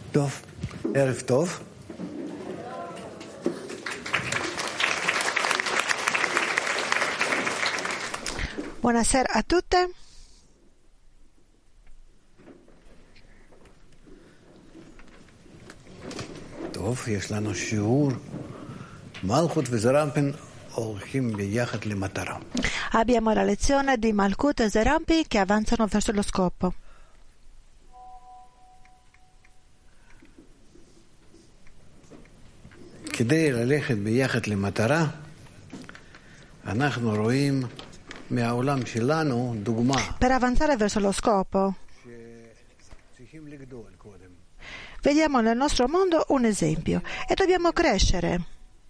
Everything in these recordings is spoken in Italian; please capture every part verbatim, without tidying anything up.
טוב, ערב טוב. Buonasera a tutte. טוב, יש לנו שיעור מלכות וזרמפין הולכים ביחד למטרה. Abbiamo la lezione di Malkut e Zerampi che avanzano verso lo scopo. כדי ללכת ביחד למטרה, אנחנו רואים מהעולם שלנו דוגמה. Per avanzare verso lo scopo, שצריכים לגדול קודם. vediamo nel nostro mondo un esempio e dobbiamo crescere.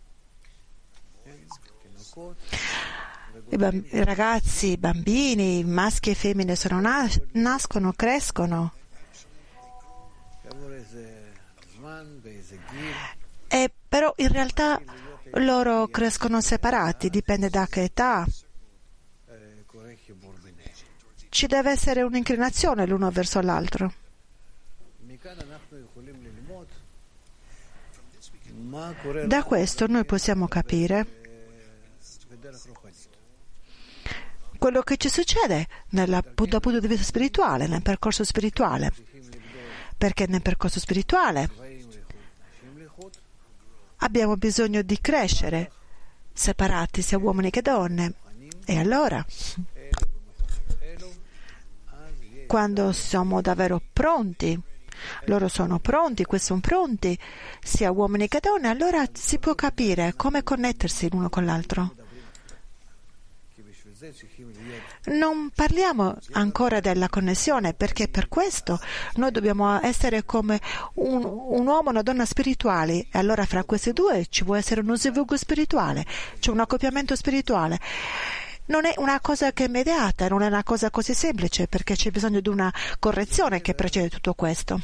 I, bamb- i ragazzi, i bambini, maschi e femmine sono nas- nascono, crescono יעבור איזה זמן ואיזה גיל. e però in realtà loro crescono separati, dipende da che età. קורה חיבור ביניהם. Ci deve essere un'inclinazione l'uno verso l'altro. מכאן אנחנו יכולים ללמוד מה קורה Da questo noi possiamo capire בדרך רוחנית. quello che ci succede nella, dal punto di vista spirituale, nel percorso spirituale. Perché nel percorso spirituale abbiamo bisogno di crescere, separati sia uomini che donne. E allora, quando siamo davvero pronti, loro sono pronti, questi sono pronti, sia uomini che donne, allora si può capire come connettersi l'uno con l'altro. Non parliamo ancora della connessione, perché per questo noi dobbiamo essere come un, un uomo e una donna spirituali, e allora fra questi due ci può essere uno sviluppo spirituale, c'è un accoppiamento spirituale. Non è una cosa che è immediata, non è una cosa così semplice, perché c'è bisogno di una correzione che precede tutto questo.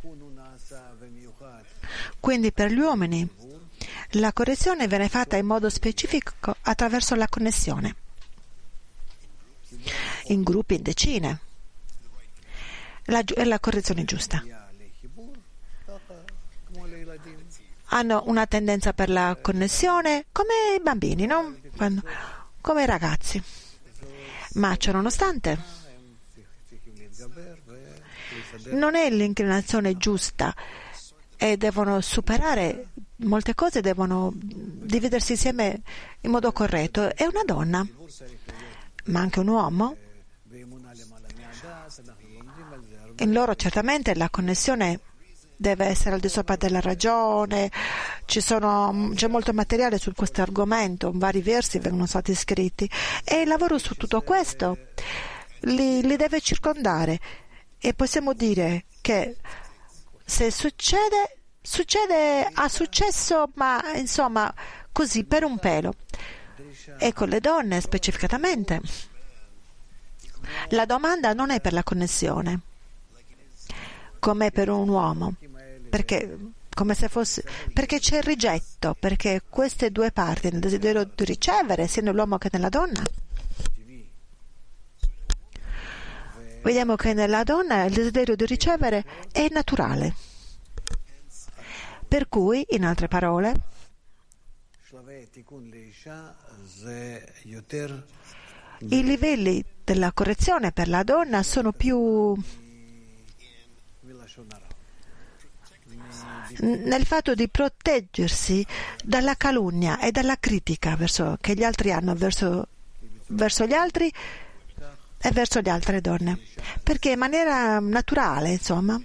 Quindi per gli uomini la correzione viene fatta in modo specifico attraverso la connessione, in gruppi, in decine. La, è la correzione giusta. Hanno una tendenza per la connessione come i bambini, no? Quando, come i ragazzi. Ma ciò nonostante non è l'inclinazione giusta e devono superare molte cose, devono dividersi insieme in modo corretto. È una donna, ma anche un uomo. In loro certamente la connessione deve essere al di sopra della ragione. Ci sono, c'è molto materiale su questo argomento, vari versi vengono stati scritti e il lavoro su tutto questo li, li deve circondare, e possiamo dire che se succede, succede, ha successo, ma insomma così per un pelo. E con le donne specificatamente la domanda non è per la connessione come per un uomo, perché come se fosse perché c'è il rigetto, perché queste due parti, il desiderio di ricevere sia nell'uomo che nella donna, vediamo che nella donna il desiderio di ricevere è naturale, per cui in altre parole i livelli della correzione per la donna sono più nel fatto di proteggersi dalla calunnia e dalla critica verso, che gli altri hanno verso, verso gli altri e verso le altre donne, perché in maniera naturale, insomma,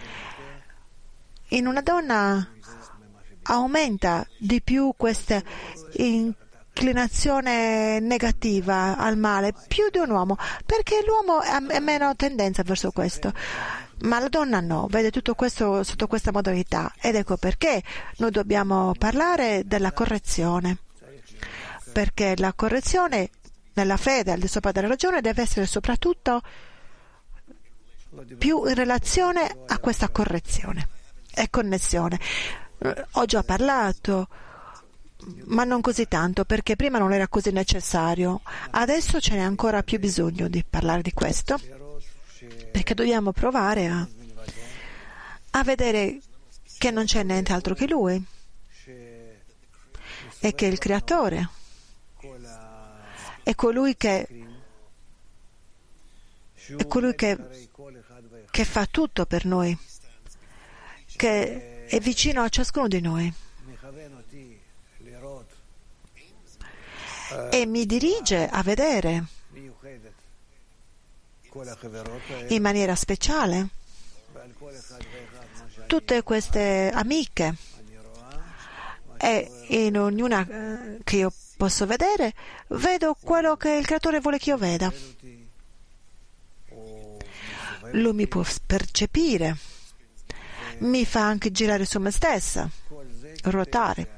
in una donna aumenta di più questa inclinazione negativa al male più di un uomo, perché l'uomo ha meno tendenza verso questo, ma la donna no, vede tutto questo sotto questa modalità, ed ecco perché noi dobbiamo parlare della correzione, perché la correzione nella fede al di sopra della ragione deve essere soprattutto più in relazione a questa correzione e connessione. Ho già parlato, ma non così tanto, perché prima non era così necessario. Adesso ce n'è ancora più bisogno di parlare di questo, perché dobbiamo provare a, a vedere che non c'è niente altro che Lui e che il Creatore è colui che è colui che, che fa tutto per noi, che è vicino a ciascuno di noi e mi dirige a vedere in maniera speciale tutte queste amiche, e in ognuna che io posso vedere vedo quello che il Creatore vuole che io veda. Lui mi può percepire, mi fa anche girare su me stessa, ruotare.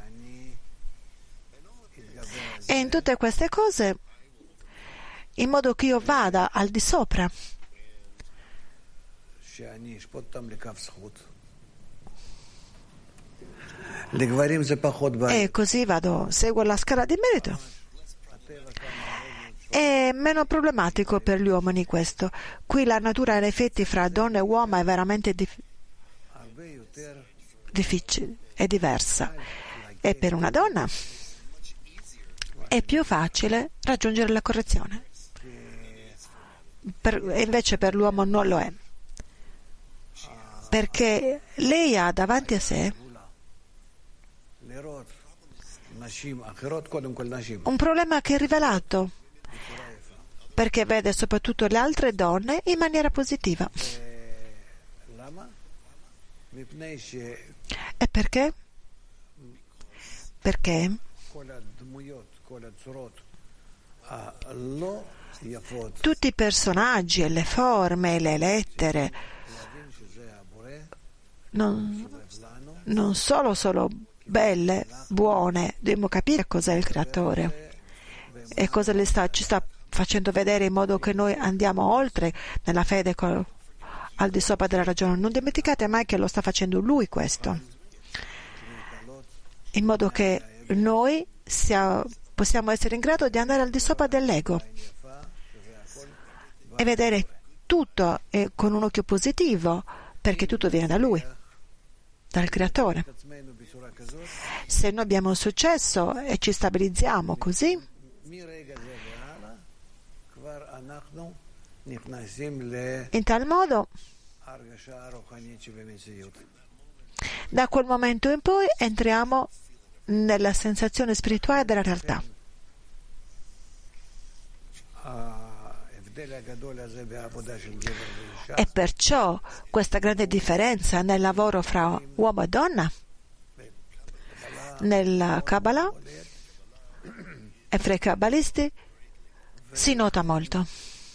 E in tutte queste cose, in modo che io vada al di sopra, e così vado, seguo la scala di merito. È meno problematico per gli uomini questo. Qui la natura in effetti fra donna e uomo è veramente dif- difficile, è diversa. E per una donna è più facile raggiungere la correzione. Per, e invece per l'uomo non lo è. Perché lei ha davanti a sé un problema che è rivelato, perché vede soprattutto le altre donne in maniera positiva. E perché? Perché tutti i personaggi e le forme e le lettere non, non solo sono belle, buone, dobbiamo capire cos'è il Creatore e cosa le sta, ci sta facendo vedere, in modo che noi andiamo oltre nella fede col, al di sopra della ragione. Non dimenticate mai che lo sta facendo Lui questo, in modo che noi sia, possiamo essere in grado di andare al di sopra dell'ego e vedere tutto eh, con un occhio positivo, perché tutto viene da Lui, dal Creatore. Se noi abbiamo successo e ci stabilizziamo così, in tal modo, da quel momento in poi entriamo nella sensazione spirituale della realtà. E perciò questa grande differenza nel lavoro fra uomo e donna, nella Kabbalah e fra i kabbalisti, si nota molto.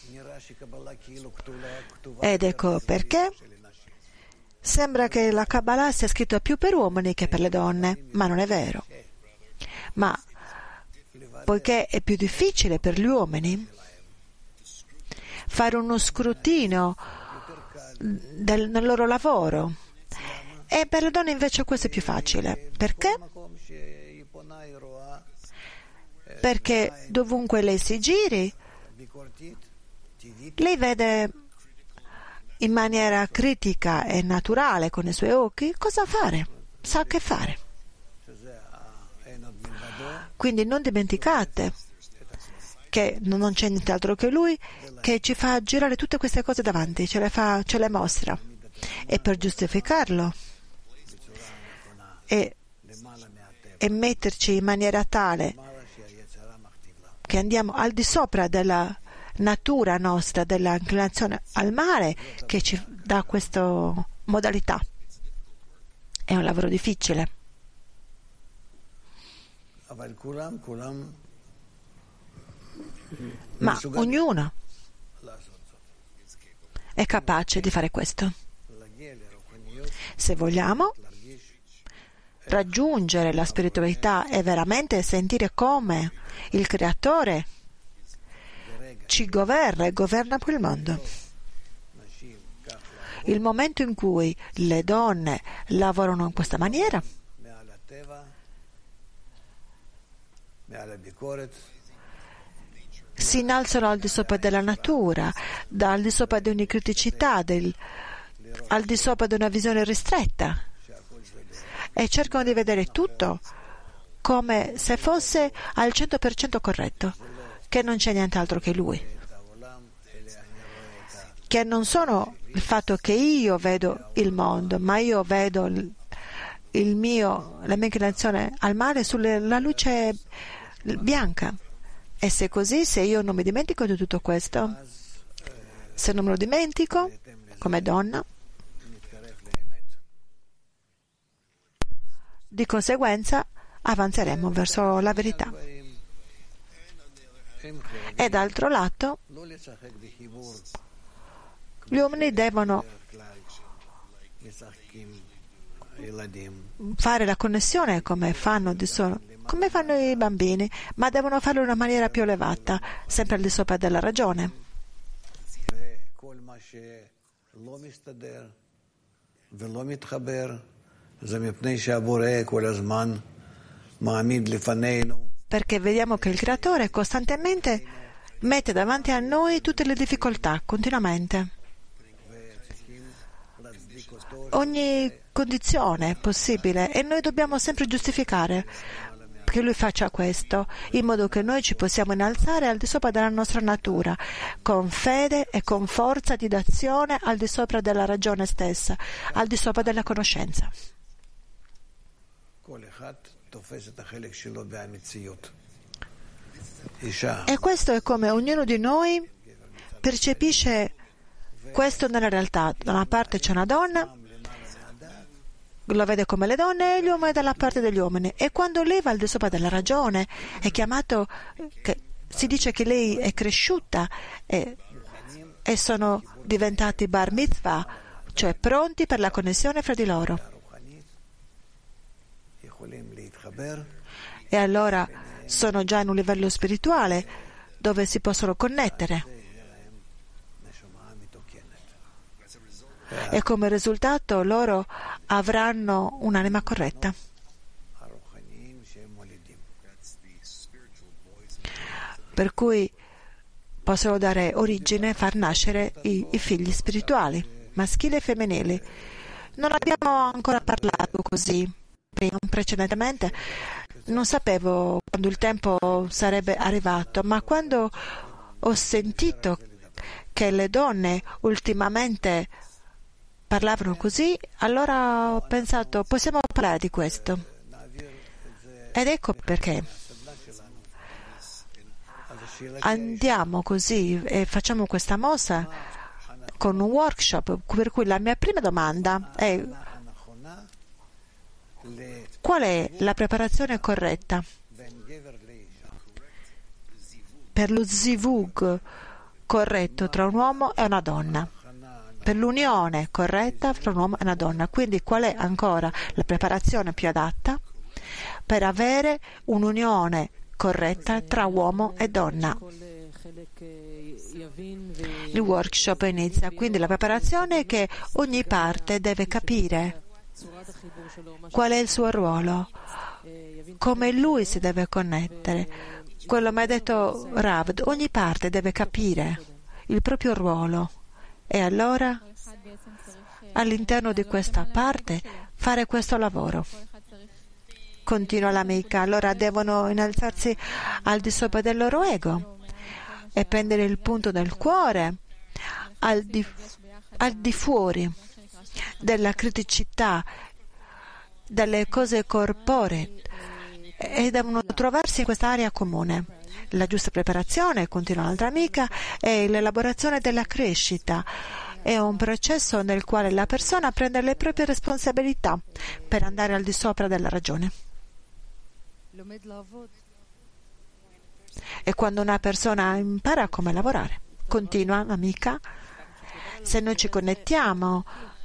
Ed ecco perché sembra che la Kabbalah sia scritta più per uomini che per le donne, ma non è vero. Ma poiché è più difficile per gli uomini fare uno scrutinio del, nel loro lavoro, e per le donne invece questo è più facile. Perché? Perché dovunque lei si giri, lei vede in maniera critica e naturale con i suoi occhi cosa fare, sa che fare. Quindi non dimenticate che non c'è nient'altro che Lui che ci fa girare tutte queste cose davanti, ce le, fa, ce le mostra, e per giustificarlo e, e metterci in maniera tale che andiamo al di sopra della natura nostra, della inclinazione al male, che ci dà questa modalità. È un lavoro difficile. Ma ognuno è capace di fare questo. Se vogliamo raggiungere la spiritualità e veramente sentire come il Creatore ci governa e governa quel mondo. Il momento in cui le donne lavorano in questa maniera, si innalzano al di sopra della natura, da, al di sopra di ogni criticità, del, al di sopra di una visione ristretta, e cercano di vedere tutto come se fosse al cento per cento corretto, che non c'è nient'altro che Lui, che non sono il fatto che io vedo il mondo, ma io vedo il, il mio, la mia inclinazione al male sulla luce bianca. E se così, se io non mi dimentico di tutto questo, se non me lo dimentico come donna, di conseguenza avanzeremo verso la verità. E d'altro lato, gli uomini devono fare la connessione come fanno, di solo, come fanno i bambini, ma devono farlo in una maniera più elevata, sempre al di sopra della ragione. Perché vediamo che il Creatore costantemente mette davanti a noi tutte le difficoltà, continuamente. Ogni condizione possibile, e noi dobbiamo sempre giustificare che Lui faccia questo, in modo che noi ci possiamo innalzare al di sopra della nostra natura, con fede e con forza di d'azione al di sopra della ragione stessa, al di sopra della conoscenza. E questo è come ognuno di noi percepisce questo nella realtà. Da una parte c'è una donna, lo vede come le donne, e gli uomini dalla parte degli uomini. E quando lei va al di sopra della ragione, è chiamato, che, si dice che lei è cresciuta e, e sono diventati bar mitzvah, cioè pronti per la connessione fra di loro. E allora sono già in un livello spirituale dove si possono connettere. E come risultato loro avranno un'anima corretta. Per cui possono dare origine, far nascere i, i figli spirituali, maschili e femminili. Non abbiamo ancora parlato così prima, precedentemente. Non sapevo quando il tempo sarebbe arrivato, ma quando ho sentito che le donne ultimamente parlavano così, allora ho pensato, possiamo parlare di questo. Ed ecco perché andiamo così e facciamo questa mossa con un workshop, per cui la mia prima domanda è: qual è la preparazione corretta per lo zivug corretto tra un uomo e una donna? Per l'unione corretta fra un uomo e una donna. Quindi qual è ancora la preparazione più adatta per avere un'unione corretta tra uomo e donna? Il workshop inizia, quindi la preparazione è che ogni parte deve capire qual è il suo ruolo, come lui si deve connettere. Quello mi ha detto Rav, ogni parte deve capire il proprio ruolo. E allora, all'interno di questa parte, fare questo lavoro. Continua l'amica. Allora devono innalzarsi al di sopra del loro ego e prendere il punto del cuore al di, al di fuori della criticità, delle cose corporee, e devono trovarsi in questa area comune. La giusta preparazione, continua l'altra amica, è l'elaborazione della crescita. È un processo nel quale la persona prende le proprie responsabilità per andare al di sopra della ragione. E quando una persona impara come lavorare, continua l'amica, se noi ci connettiamo,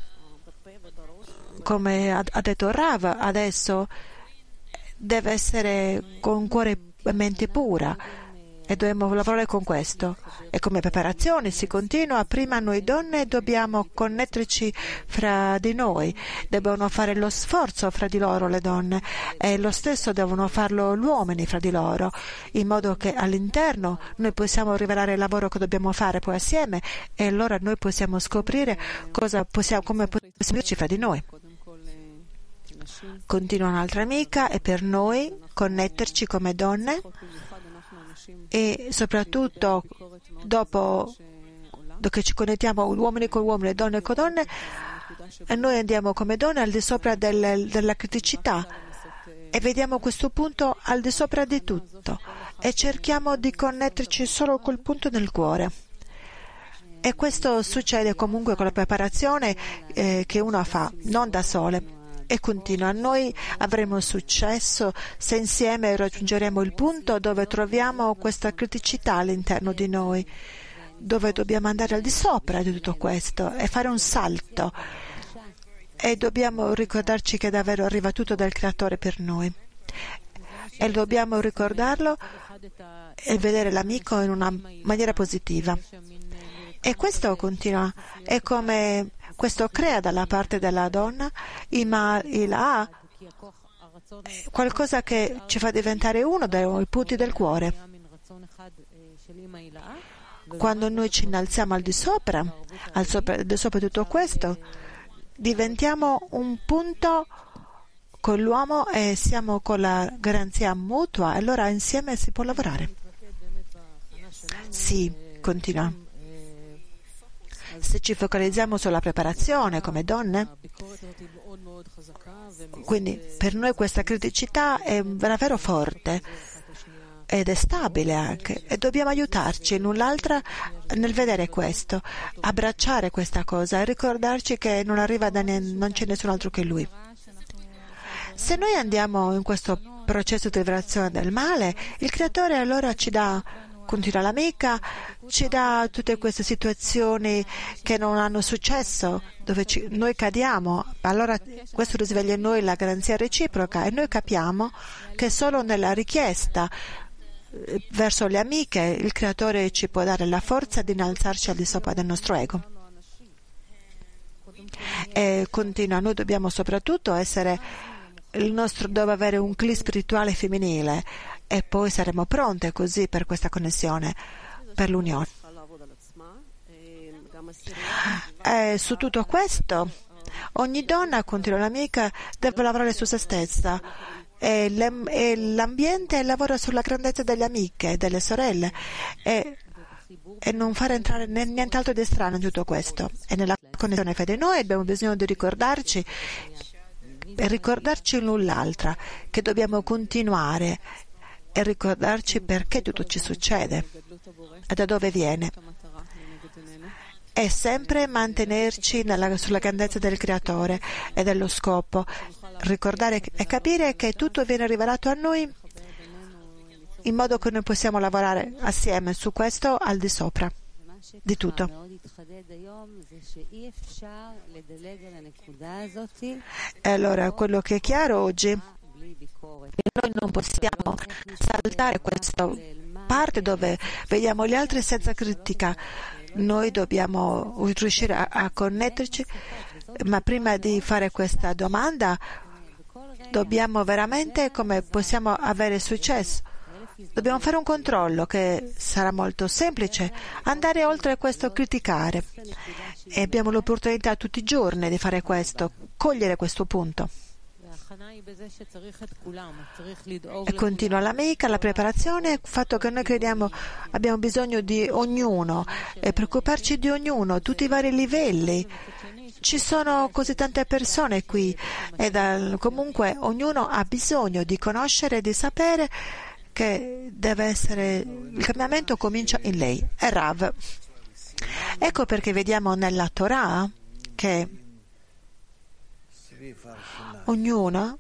come ha detto Rav, adesso deve essere con cuore e mente pura, e dobbiamo lavorare con questo. E come preparazione si continua. Prima noi donne dobbiamo connetterci fra di noi, devono fare lo sforzo fra di loro le donne, e lo stesso devono farlo gli uomini fra di loro, in modo che all'interno noi possiamo rivelare il lavoro che dobbiamo fare poi assieme, e allora noi possiamo scoprire cosa possiamo, come possiamo dirci fra di noi. Continua un'altra amica, e per noi connetterci come donne e soprattutto dopo che ci connettiamo uomini con uomini e donne con donne, e noi andiamo come donne al di sopra del, della criticità e vediamo questo punto al di sopra di tutto e cerchiamo di connetterci solo col punto nel cuore. E questo succede comunque con la preparazione eh, che uno fa, non da sole. E continua. Noi avremo successo se insieme raggiungeremo il punto dove troviamo questa criticità all'interno di noi, dove dobbiamo andare al di sopra di tutto questo e fare un salto. E dobbiamo ricordarci che davvero arriva tutto dal Creatore per noi. E dobbiamo ricordarlo e vedere l'amico in una maniera positiva. E questo continua. È come questo crea dalla parte della donna il A qualcosa che ci fa diventare uno dei punti del cuore. Quando noi ci innalziamo al di sopra, al sopra, al di sopra di tutto questo, diventiamo un punto con l'uomo e siamo con la garanzia mutua, allora insieme si può lavorare. Sì, continua. Se ci focalizziamo sulla preparazione come donne, quindi per noi questa criticità è davvero forte ed è stabile anche, e dobbiamo aiutarci l'un l'altra nel vedere questo, abbracciare questa cosa e ricordarci che non arriva da ne- non c'è nessun altro che lui. Se noi andiamo in questo processo di liberazione del male, il Creatore allora ci dà, continua l'amica, ci dà tutte queste situazioni che non hanno successo, dove ci, noi cadiamo. Allora questo risveglia in noi la garanzia reciproca e noi capiamo che solo nella richiesta verso le amiche il Creatore ci può dare la forza di innalzarci al di sopra del nostro ego. E continua, noi dobbiamo soprattutto essere, il nostro dove avere un cli spirituale femminile, e poi saremo pronte così per questa connessione, per l'unione. E su tutto questo, ogni donna, continua l'amica, deve lavorare su se stessa, e l'ambiente lavora sulla grandezza delle amiche, delle sorelle, e, e non fare entrare nient'altro di strano in tutto questo. E nella connessione fra di noi abbiamo bisogno di ricordarci e ricordarci l'un l'altra che dobbiamo continuare e ricordarci perché tutto ci succede e da dove viene, e sempre mantenerci nella, sulla grandezza del Creatore e dello scopo, ricordare e capire che tutto viene rivelato a noi in modo che noi possiamo lavorare assieme su questo al di sopra di tutto. E allora quello che è chiaro oggi è che noi non possiamo saltare questa parte dove vediamo gli altri senza critica. Noi dobbiamo riuscire a, a connetterci, ma prima di fare questa domanda dobbiamo veramente, come possiamo avere successo, dobbiamo fare un controllo che sarà molto semplice, andare oltre questo criticare, e abbiamo l'opportunità tutti i giorni di fare questo, cogliere questo punto. E continua l'amica, la preparazione, il fatto che noi crediamo abbiamo bisogno di ognuno e preoccuparci di ognuno, tutti i vari livelli. Ci sono così tante persone qui e da, comunque ognuno ha bisogno di conoscere e di sapere che deve essere, il cambiamento comincia in lei, è Rav. Ecco perché vediamo nella Torah che ognuno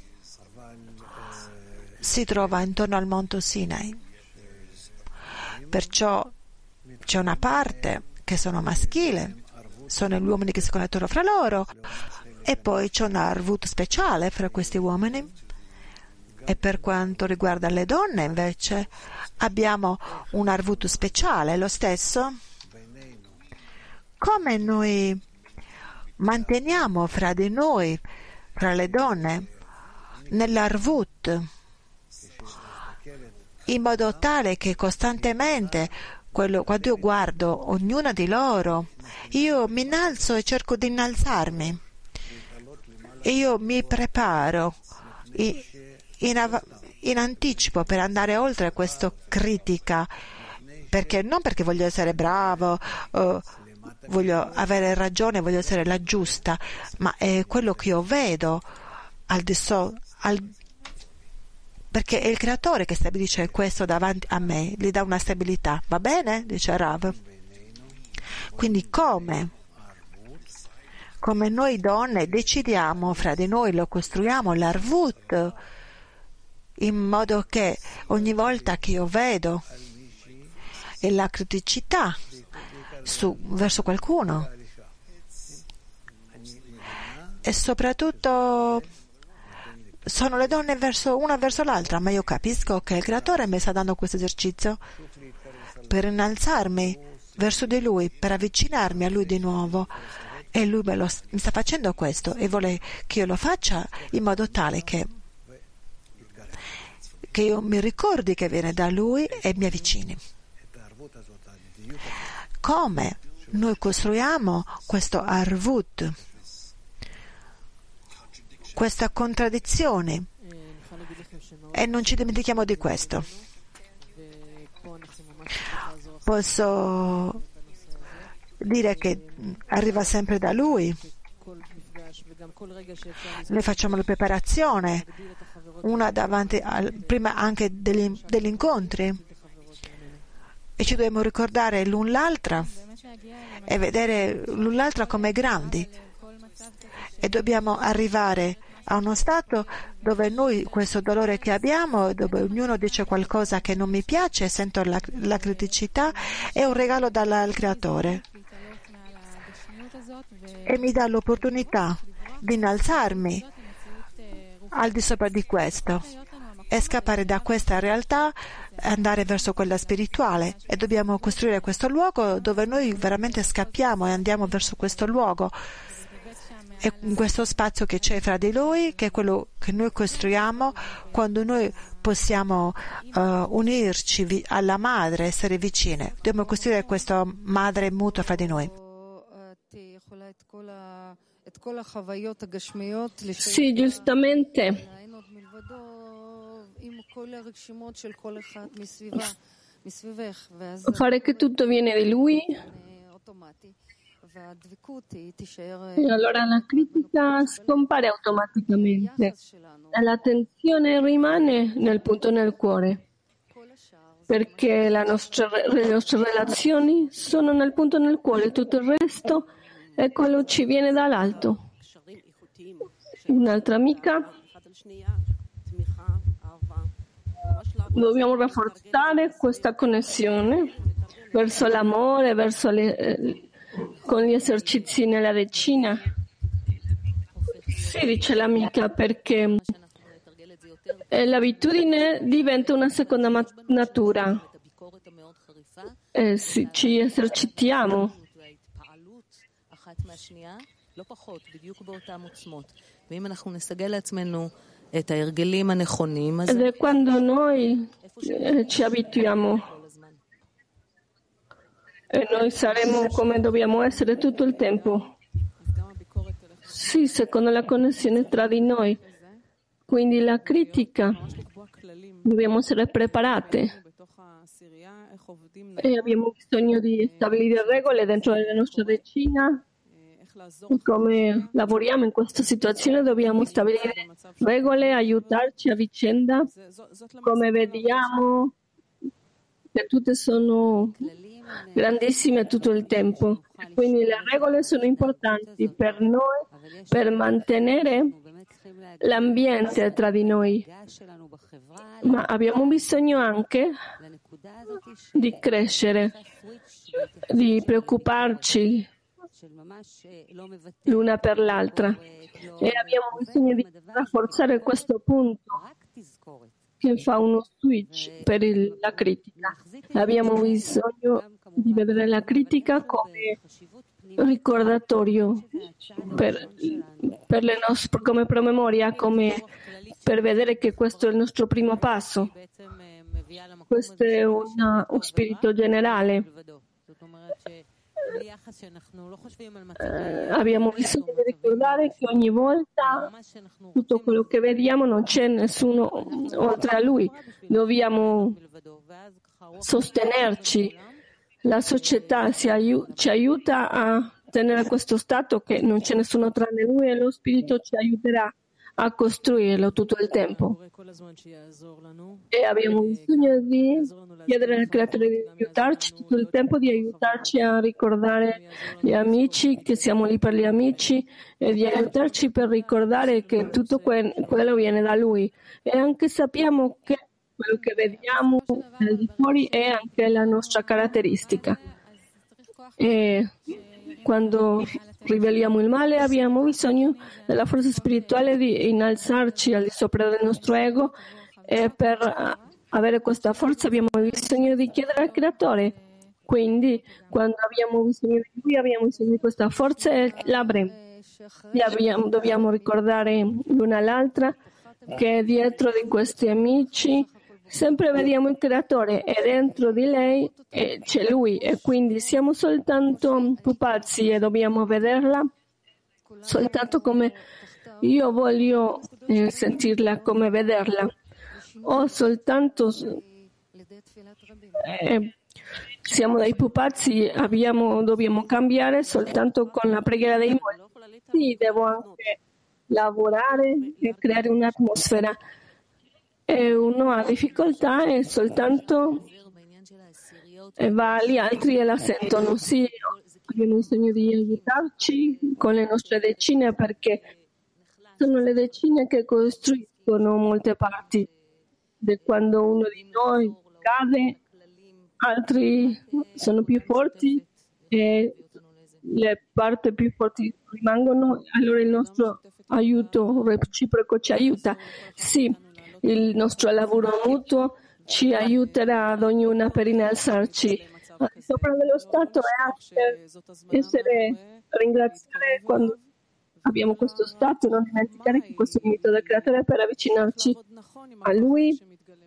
si trova intorno al monte Sinai, perciò c'è una parte che sono maschile, sono gli uomini che si connettono fra loro, e poi c'è un arvut speciale fra questi uomini. E per quanto riguarda le donne invece abbiamo un arvut speciale, lo stesso. Come noi manteniamo fra di noi, fra le donne, nell'arvut, in modo tale che costantemente, quello, quando io guardo ognuna di loro, io mi innalzo e cerco di innalzarmi e io mi preparo in, in, av- in anticipo per andare oltre questa critica, perché non perché voglio essere bravo, uh, voglio avere ragione, voglio essere la giusta, ma è quello che io vedo al di sopra, perché è il creatore che stabilisce questo davanti a me, gli dà una stabilità. Va bene? Dice Rav. Quindi come? Come noi donne decidiamo fra di noi, lo costruiamo l'arvut, in modo che ogni volta che io vedo e la criticità su, verso qualcuno, e soprattutto sono le donne verso una verso l'altra, ma io capisco che il creatore mi sta dando questo esercizio per innalzarmi verso di lui, per avvicinarmi a lui di nuovo, e lui me lo, mi sta facendo questo e vuole che io lo faccia in modo tale che, che io mi ricordi che viene da lui e mi avvicini. Come noi costruiamo questo arvut, questa contraddizione, e non ci dimentichiamo di questo. Posso dire che arriva sempre da lui. Noi facciamo la preparazione, una davanti al, prima anche degli, degli incontri, e ci dobbiamo ricordare l'un l'altra e vedere l'un l'altra come grandi, e dobbiamo arrivare a uno stato dove noi questo dolore che abbiamo, dove ognuno dice qualcosa che non mi piace, sento la, la criticità, è un regalo dal creatore e mi dà l'opportunità di innalzarmi al di sopra di questo e scappare da questa realtà, andare verso quella spirituale, e dobbiamo costruire questo luogo dove noi veramente scappiamo e andiamo verso questo luogo. E in questo spazio che c'è fra di noi, che è quello che noi costruiamo quando noi possiamo uh, unirci vi- alla madre, essere vicine. Dobbiamo costruire questa madre mutua fra di noi. Sì, giustamente. Fare che tutto viene di lui. E allora la critica scompare automaticamente e la tensione rimane nel punto nel cuore, perché la nostra, le nostre relazioni sono nel punto nel cuore, tutto il resto è quello che ci viene dall'alto. Un'altra amica, dobbiamo rafforzare questa connessione verso l'amore, verso le, eh, con gli esercizi nella decina. Sì, dice l'amica, perché l'abitudine diventa una seconda natura. Eh, sì, ci esercitiamo. Ed è quando noi eh, ci abituiamo. E noi saremo come dobbiamo essere tutto il tempo. Sì, secondo la connessione tra di noi. Quindi la critica, dobbiamo essere preparate. E abbiamo bisogno di stabilire regole dentro la nostra decina. Come lavoriamo in questa situazione dobbiamo stabilire regole, aiutarci a vicenda. Come vediamo che tutte sono grandissime tutto il tempo. Quindi le regole sono importanti per noi, per mantenere l'ambiente tra di noi. Ma abbiamo bisogno anche di crescere, di preoccuparci l'una per l'altra. E abbiamo bisogno di rafforzare questo punto che fa uno switch per il, la critica. Abbiamo bisogno di vedere la critica come ricordatorio per, per le nostre, come promemoria, come per vedere che questo è il nostro primo passo. Questo è una, un spirito generale. eh, abbiamo bisogno di ricordare che ogni volta tutto quello che vediamo non c'è nessuno oltre a Lui. Dobbiamo sostenerci. La società si aiu- ci aiuta a tenere questo stato che non c'è nessuno tranne Lui, e lo Spirito ci aiuterà a costruirlo tutto il tempo. E abbiamo bisogno di chiedere al Creatore di aiutarci tutto il tempo, di aiutarci a ricordare gli amici, che siamo lì per gli amici, e di aiutarci per ricordare che tutto que- quello viene da Lui. E anche sappiamo che quello che vediamo al di fuori è anche la nostra caratteristica. E quando riveliamo il male abbiamo bisogno della forza spirituale di innalzarci al di sopra del nostro ego, e per avere questa forza abbiamo bisogno di chiedere al Creatore. Quindi quando abbiamo bisogno di Lui abbiamo bisogno di questa forza e l'avremo. Abbiamo, dobbiamo ricordare l'una all'altra che dietro di questi amici sempre vediamo il Creatore, e dentro di lei c'è Lui, e quindi siamo soltanto pupazzi e dobbiamo vederla soltanto come io voglio eh, sentirla, come vederla, o soltanto eh, siamo dei pupazzi, abbiamo, dobbiamo cambiare soltanto con la preghiera dei molti. Sì, devo anche lavorare e creare un'atmosfera. E uno ha difficoltà e soltanto e va agli altri e la sentono. Sì, abbiamo bisogno di aiutarci con le nostre decine, perché sono le decine che costruiscono molte parti. di quando uno di noi cade, altri sono più forti e le parti più forti rimangono, allora il nostro aiuto reciproco ci aiuta. Sì, il nostro lavoro mutuo ci aiuterà ad ognuna per innalzarci al di sopra dello stato e anche essere ringraziare quando abbiamo questo stato, non dimenticare che questo è il mito del creatore per avvicinarci a lui.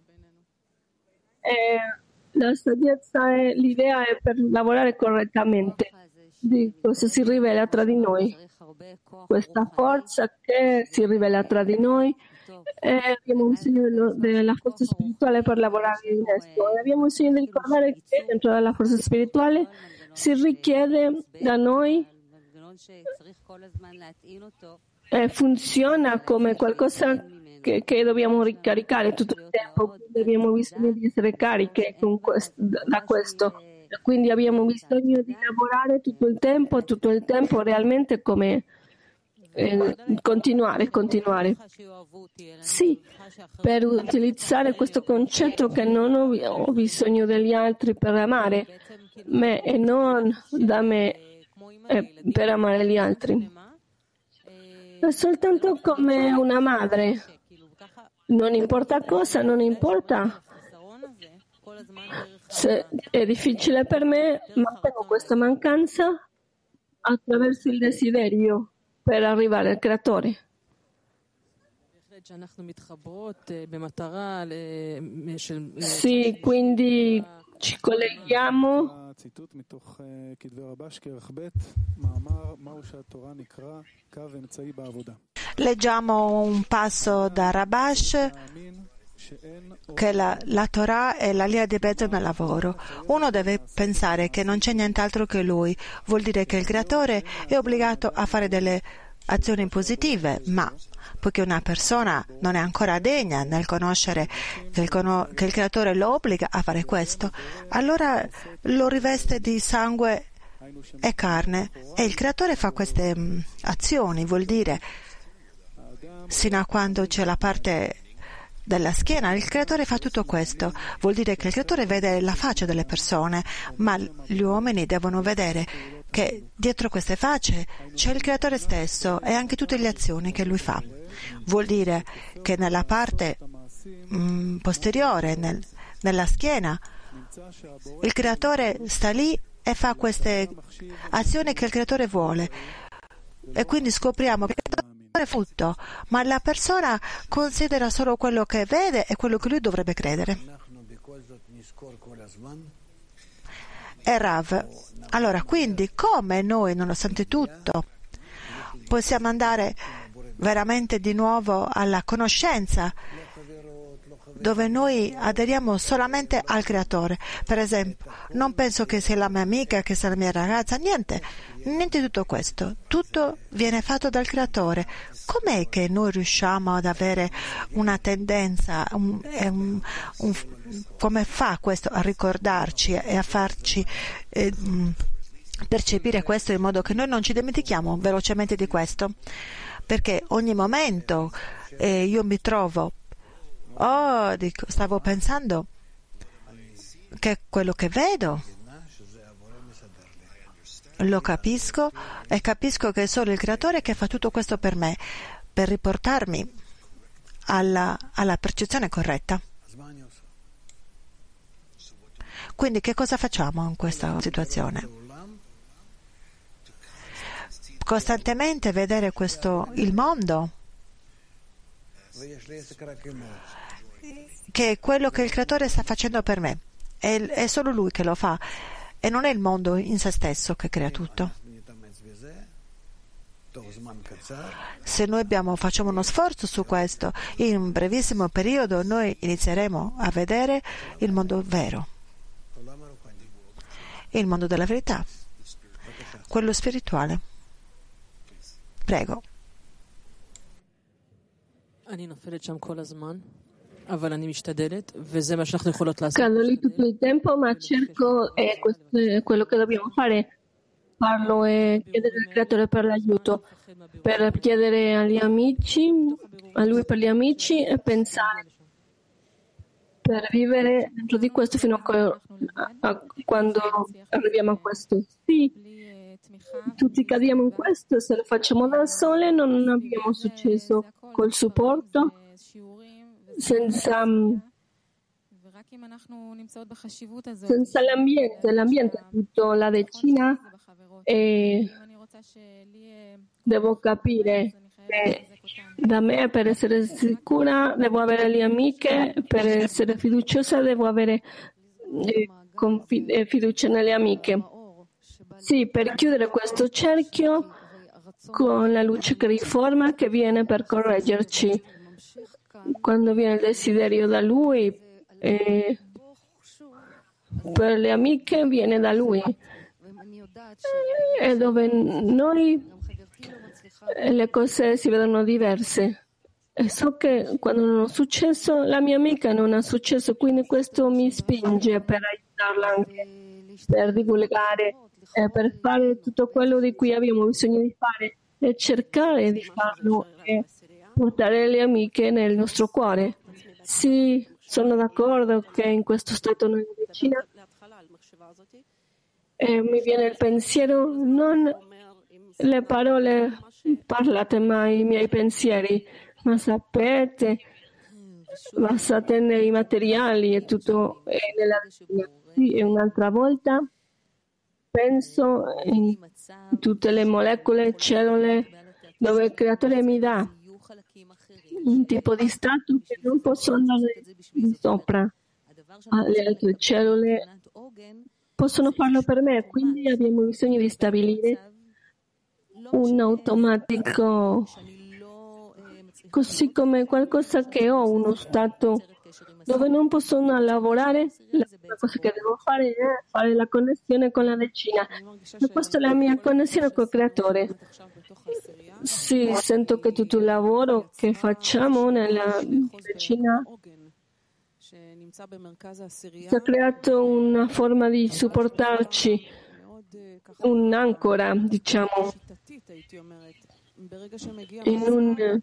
E la saggezza è l'idea è per lavorare correttamente. Di cosa si rivela tra di noi, questa forza che si rivela tra di noi, e abbiamo bisogno della forza spirituale per lavorare in esso. E abbiamo bisogno di ricordare che dentro della forza spirituale si richiede da noi e funziona come qualcosa che, che dobbiamo ricaricare tutto il tempo. Quindi abbiamo bisogno di essere cariche con questo, da questo. Quindi abbiamo bisogno di lavorare tutto il tempo, tutto il tempo realmente come eh, continuare, continuare. Sì, per utilizzare questo concetto che non ho, ho bisogno degli altri per amare me e non da me eh, per amare gli altri. È soltanto come una madre. Non importa cosa, non importa. Se è difficile per me, mantengo questa mancanza attraverso il desiderio per arrivare al creatore. Sì, quindi ci colleghiamo leggiamo un passo da Rabash, che la, la Torah è la linea di mezzo nel lavoro. Uno deve pensare che non c'è nient'altro che lui. Vuol dire che il creatore è obbligato a fare delle azioni positive, ma poiché una persona non è ancora degna nel conoscere che il, cono- che il creatore lo obbliga a fare questo, allora lo riveste di sangue e carne, e il creatore fa queste mh, azioni. Vuol dire, sino a quando c'è la parte della schiena, il creatore fa tutto questo. Vuol dire che il creatore vede la faccia delle persone, ma gli uomini devono vedere che dietro queste facce c'è il creatore stesso e anche tutte le azioni che lui fa. Vuol dire che nella parte mh, posteriore, nel, nella schiena, il creatore sta lì e fa queste azioni che il creatore vuole, e quindi scopriamo che è frutto, ma la persona considera solo quello che vede e quello che lui dovrebbe credere. E Rav, allora quindi come noi, nonostante tutto, possiamo andare veramente di nuovo alla conoscenza, dove noi aderiamo solamente al Creatore? Per esempio, non penso che sia la mia amica, che sia la mia ragazza, niente, niente di tutto questo, tutto viene fatto dal Creatore. Com'è che noi riusciamo ad avere una tendenza, un, un, un, come fa questo a ricordarci e a farci eh, percepire questo in modo che noi non ci dimentichiamo velocemente di questo? Perché ogni momento eh, io mi trovo Oh, dico, stavo pensando che quello che vedo lo capisco e capisco che è solo il Creatore che fa tutto questo per me, per riportarmi alla, alla percezione corretta. Quindi che cosa facciamo in questa situazione? Costantemente vedere questo, il mondo, che è quello che il Creatore sta facendo per me. È, è solo Lui che lo fa e non è il mondo in se stesso che crea tutto. Se noi abbiamo, facciamo uno sforzo su questo, in un brevissimo periodo noi inizieremo a vedere il mondo vero, il mondo della verità, quello spirituale. Prego. Cado lì tutto il tempo, ma cerco, e questo è quello che dobbiamo fare, parlo e chiedere al Creatore per l'aiuto, per chiedere agli amici, a Lui per gli amici e pensare, per vivere dentro di questo fino a, co- a quando arriviamo a questo. Sì, tutti cadiamo in questo e se lo facciamo da sole non abbiamo successo col supporto. Senza, senza l'ambiente, l'ambiente è tutto, la decina, e devo capire che da me, per essere sicura, devo avere le amiche, per essere fiduciosa devo avere eh, confi- eh, fiducia nelle amiche. Sì, per chiudere questo cerchio con la luce che riforma, che viene per correggerci. Quando viene il desiderio da Lui, eh, per le amiche viene da Lui, e dove noi le cose si vedono diverse. E so che quando non ho successo, la mia amica non ha successo, quindi questo mi spinge per aiutarla anche, per divulgare, eh, per fare tutto quello di cui abbiamo bisogno di fare e cercare di farlo e portare le amiche nel nostro cuore. Sì, sono d'accordo che in questo stato nella vicina eh, mi viene il pensiero, non le parole parlate mai, i miei pensieri, ma sapete, basate nei materiali e tutto è nella vicina. Sì, e un'altra volta penso in tutte le molecole, cellule, dove il Creatore mi dà un tipo di stato che non posso andare di sopra. Le altre cellule possono farlo per me, quindi abbiamo bisogno di stabilire un automatico, così come qualcosa che ho, uno stato dove non posso lavorare. La prima cosa che devo fare è fare la connessione con la decina, e questa è la mia connessione col Creatore. Sì, sento che tutto il lavoro che facciamo nella decina si è creato una forma di supportarci, un'ancora, diciamo, in un,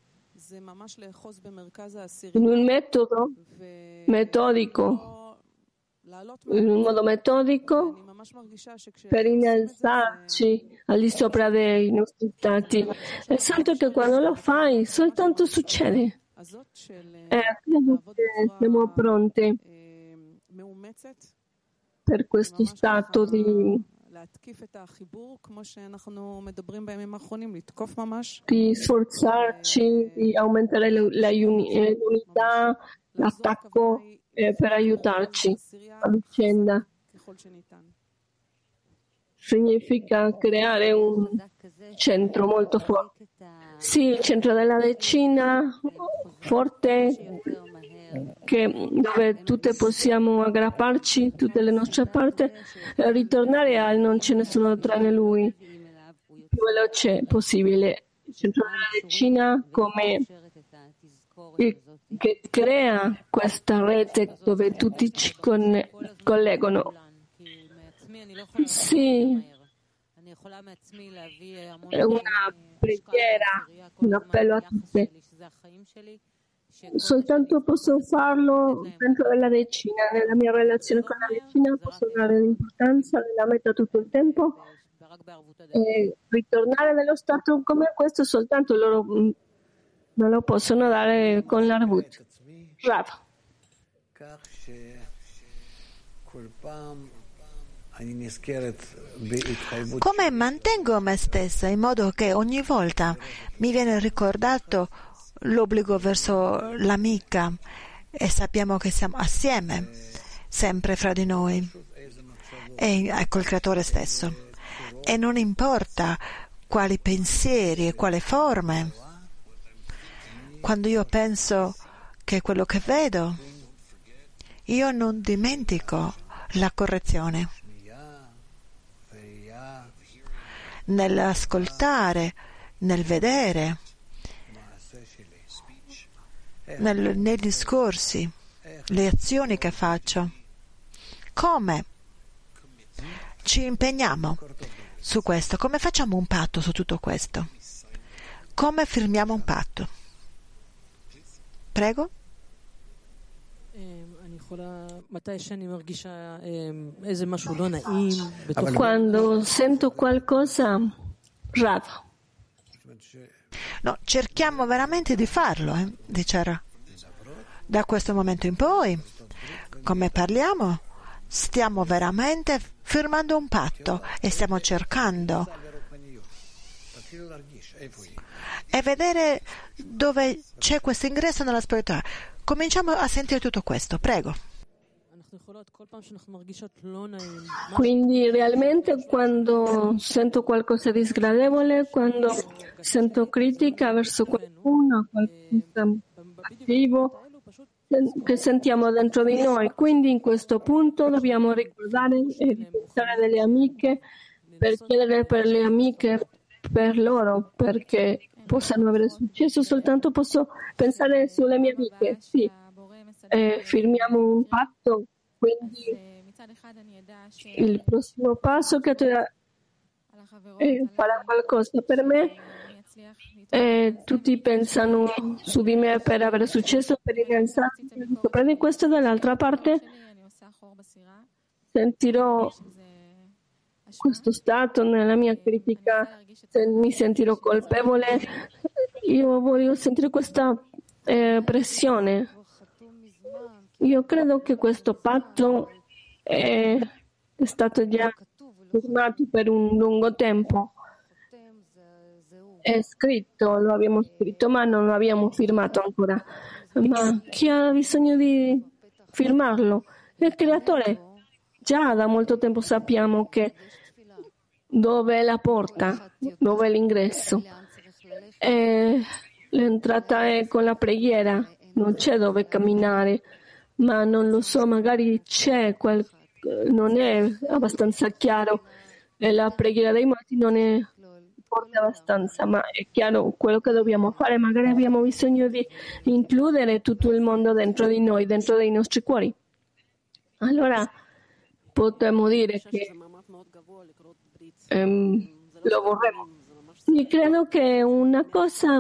in un metodo metodico, in un modo metodico per innalzarci al di sopra dei nostri stati. E sento che quando lo fai soltanto succede. E credo che siamo pronte per questo stato di, di sforzarci di aumentare la l'unità, l'attacco eh, per aiutarci a vicenda. significa creare un centro molto forte. Sì, il centro della decina forte, che, dove tutte possiamo aggrapparci, tutte le nostre parti, e ritornare al non c'è nessuno tranne lui, più veloce possibile. Il centro della decina come il, che crea questa rete dove tutti ci conne- collegano. Sì, è una preghiera, un appello a tutte. Soltanto posso farlo dentro della decina, nella mia relazione con la decina posso dare l'importanza della meta tutto il tempo e ritornare nello stato come questo soltanto loro me lo possono dare con l'Arvut. Rav. Come mantengo me stessa in modo che ogni volta mi viene ricordato l'obbligo verso l'amica e sappiamo che siamo assieme, sempre fra di noi e col Creatore stesso. E non importa quali pensieri e quale forme. Quando io penso che quello che vedo, io non dimentico la correzione. Nell'ascoltare, nel vedere, nel, nei discorsi, le azioni che faccio. Come ci impegniamo su questo? Come facciamo un patto su tutto questo? Come firmiamo un patto? Prego. Quando sento qualcosa, Rav. No, cerchiamo veramente di farlo, eh, dice. Da questo momento in poi, come parliamo, stiamo veramente firmando un patto e stiamo cercando e vedere dove c'è questo ingresso nella spiritualità. Cominciamo a sentire tutto questo, prego. Quindi realmente quando sento qualcosa di sgradevole, quando sento critica verso qualcuno, qualcosa cattivo che sentiamo dentro di noi, quindi in questo punto dobbiamo ricordare e pensare delle amiche per chiedere per le amiche, per loro, perché possano avere successo. Soltanto posso pensare sulle mie amiche, sì, eh, firmiamo un patto, quindi il prossimo passo che eh, farà qualcosa per me. E tutti pensano su di me per avere successo, per innalzarsi sopra di questo. Dall'altra parte sentirò questo stato nella mia critica, se mi sentirò colpevole, io voglio sentire questa eh, pressione. Io credo che questo patto è, è stato già firmato per un lungo tempo. È scritto, lo abbiamo scritto, ma non lo abbiamo firmato ancora. Ma chi ha bisogno di firmarlo? Il Creatore. Già da molto tempo sappiamo che dove è la porta, dove è l'ingresso. E l'entrata è con la preghiera, non c'è dove camminare, ma non lo so, magari c'è, qual... non è abbastanza chiaro. E la preghiera dei morti non è forte abbastanza, ma è chiaro quello che dobbiamo fare. Magari abbiamo bisogno di includere tutto il mondo dentro di noi, dentro dei nostri cuori. Allora potremmo dire che ehm, lo vorremmo. Io credo che è una cosa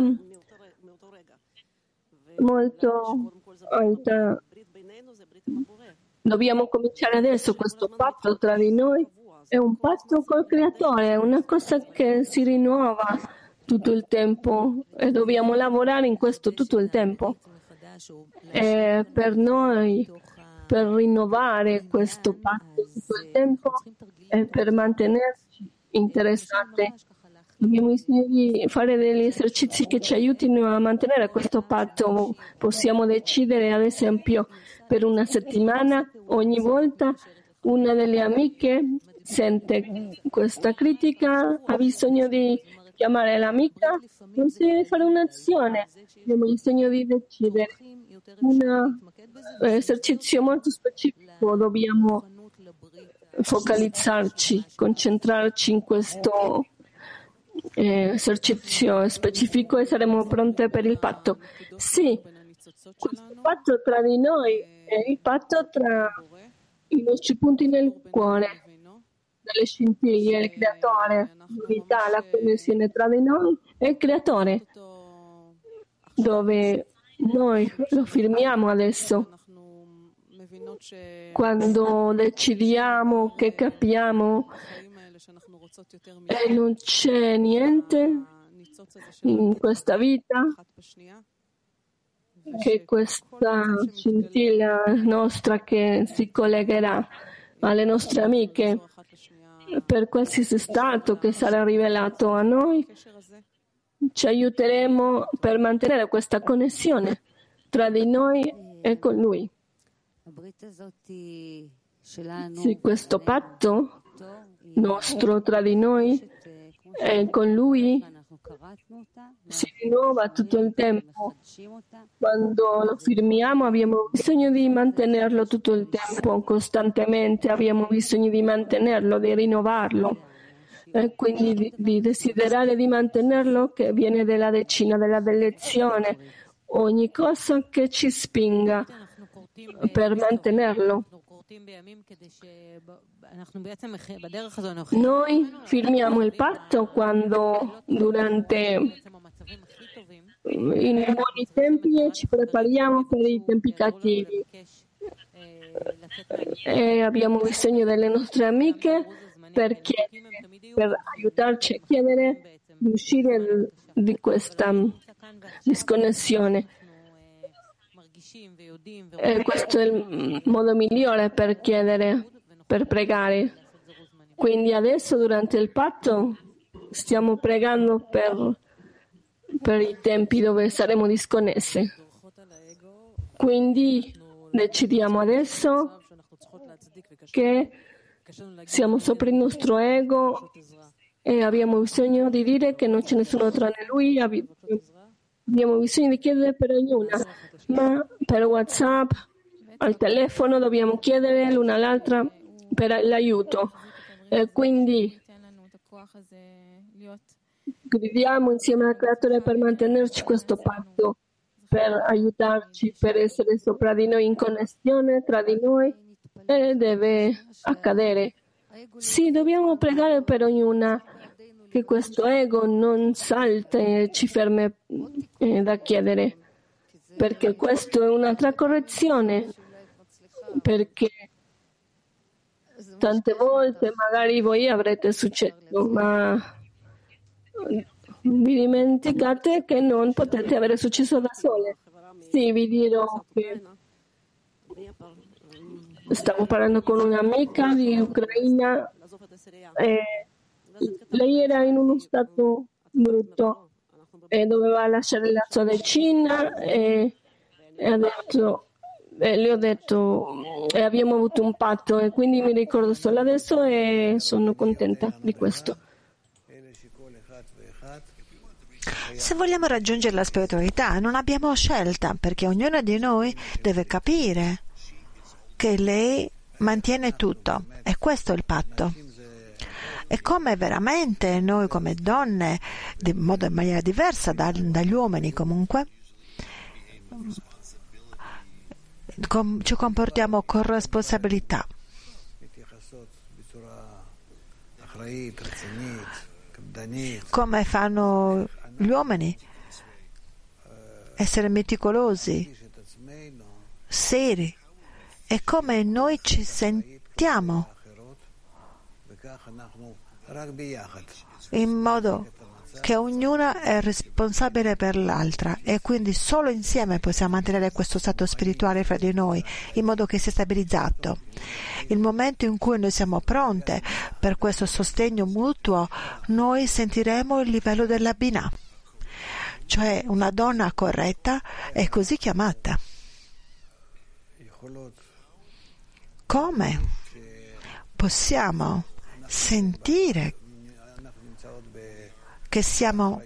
molto alta. Dobbiamo cominciare adesso questo patto tra di noi. È un patto col Creatore, è una cosa che si rinnova tutto il tempo e dobbiamo lavorare in questo tutto il tempo. E per noi, per rinnovare questo patto tutto il tempo e per mantenerci interessati, abbiamo bisogno di fare degli esercizi che ci aiutino a mantenere questo patto. Possiamo decidere, ad esempio, per una settimana, ogni volta una delle amiche sente questa critica, ha bisogno di chiamare l'amica, non si deve fare un'azione, abbiamo bisogno di decidere un esercizio molto specifico, dobbiamo focalizzarci, concentrarci in questo eh, esercizio specifico e saremo pronte per il patto. Sì, questo patto tra di noi è il patto tra i nostri punti nel cuore, delle scintille, il creatore, l'unità, la connessione tra di noi e il creatore, dove noi lo firmiamo adesso. Quando decidiamo che capiamo e non c'è niente in questa vita che questa scintilla nostra che si collegherà alle nostre amiche per qualsiasi stato che sarà rivelato a noi, ci aiuteremo per mantenere questa connessione tra di noi e con Lui. Sì, questo patto nostro tra di noi e con Lui si rinnova tutto il tempo. Quando lo firmiamo abbiamo bisogno di mantenerlo tutto il tempo, costantemente abbiamo bisogno di mantenerlo, di rinnovarlo e quindi di, di desiderare di mantenerlo, che viene dalla decina della benedizione, ogni cosa che ci spinga per mantenerlo. Noi firmiamo il patto quando durante i buoni tempi ci prepariamo per i tempi cattivi e abbiamo bisogno delle nostre amiche per, chiedere, per aiutarci a chiedere di uscire di questa disconnessione. E questo è il modo migliore per chiedere, per pregare. Quindi adesso durante il patto stiamo pregando per, per i tempi dove saremo disconnesse. Quindi decidiamo adesso che siamo sopra il nostro ego e abbiamo bisogno di dire che non c'è nessuno tranne Lui, abbiamo bisogno di chiedere per ognuna, ma per WhatsApp, al telefono dobbiamo chiedere l'una all'altra per l'aiuto. E quindi gridiamo insieme al Creatore per mantenerci questo patto, per aiutarci, per essere sopra di noi in connessione tra di noi, e deve accadere. Sì, dobbiamo pregare per ognuna, che questo ego non salta e ci fermi eh, da chiedere, perché questo è un'altra correzione, perché tante volte magari voi avrete successo, ma vi dimenticate che non potete avere successo da sole. Sì, vi dirò che stavo parlando con un'amica di Ucraina e lei era in uno stato brutto e doveva lasciare la sua decina e, e ha detto, e le ho detto e abbiamo avuto un patto e quindi mi ricordo solo adesso e sono contenta di questo. Se vogliamo raggiungere la spiritualità non abbiamo scelta, perché ognuno di noi deve capire che lei mantiene tutto e questo è il patto. E come veramente noi come donne, di modo in maniera diversa da, dagli uomini comunque, com, ci comportiamo con responsabilità. Come fanno gli uomini? Essere meticolosi, seri. E come noi ci sentiamo in modo che ognuna è responsabile per l'altra e quindi solo insieme possiamo mantenere questo stato spirituale fra di noi in modo che sia stabilizzato. Il momento in cui noi siamo pronte per questo sostegno mutuo, noi sentiremo il livello della Binah, cioè una donna corretta è così chiamata. Come possiamo sentire che siamo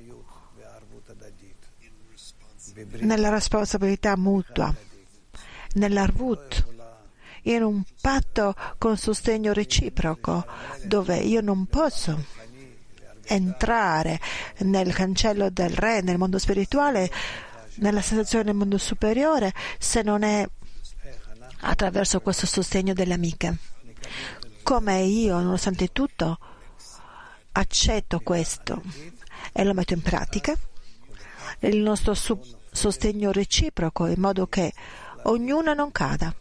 nella responsabilità mutua, nell'arvut, in un patto con sostegno reciproco, dove io non posso entrare nel cancello del re, nel mondo spirituale, nella sensazione del mondo superiore, se non è attraverso questo sostegno delle amiche. Come io, nonostante tutto, accetto questo e lo metto in pratica, il nostro sostegno reciproco, in modo che ognuno non cada,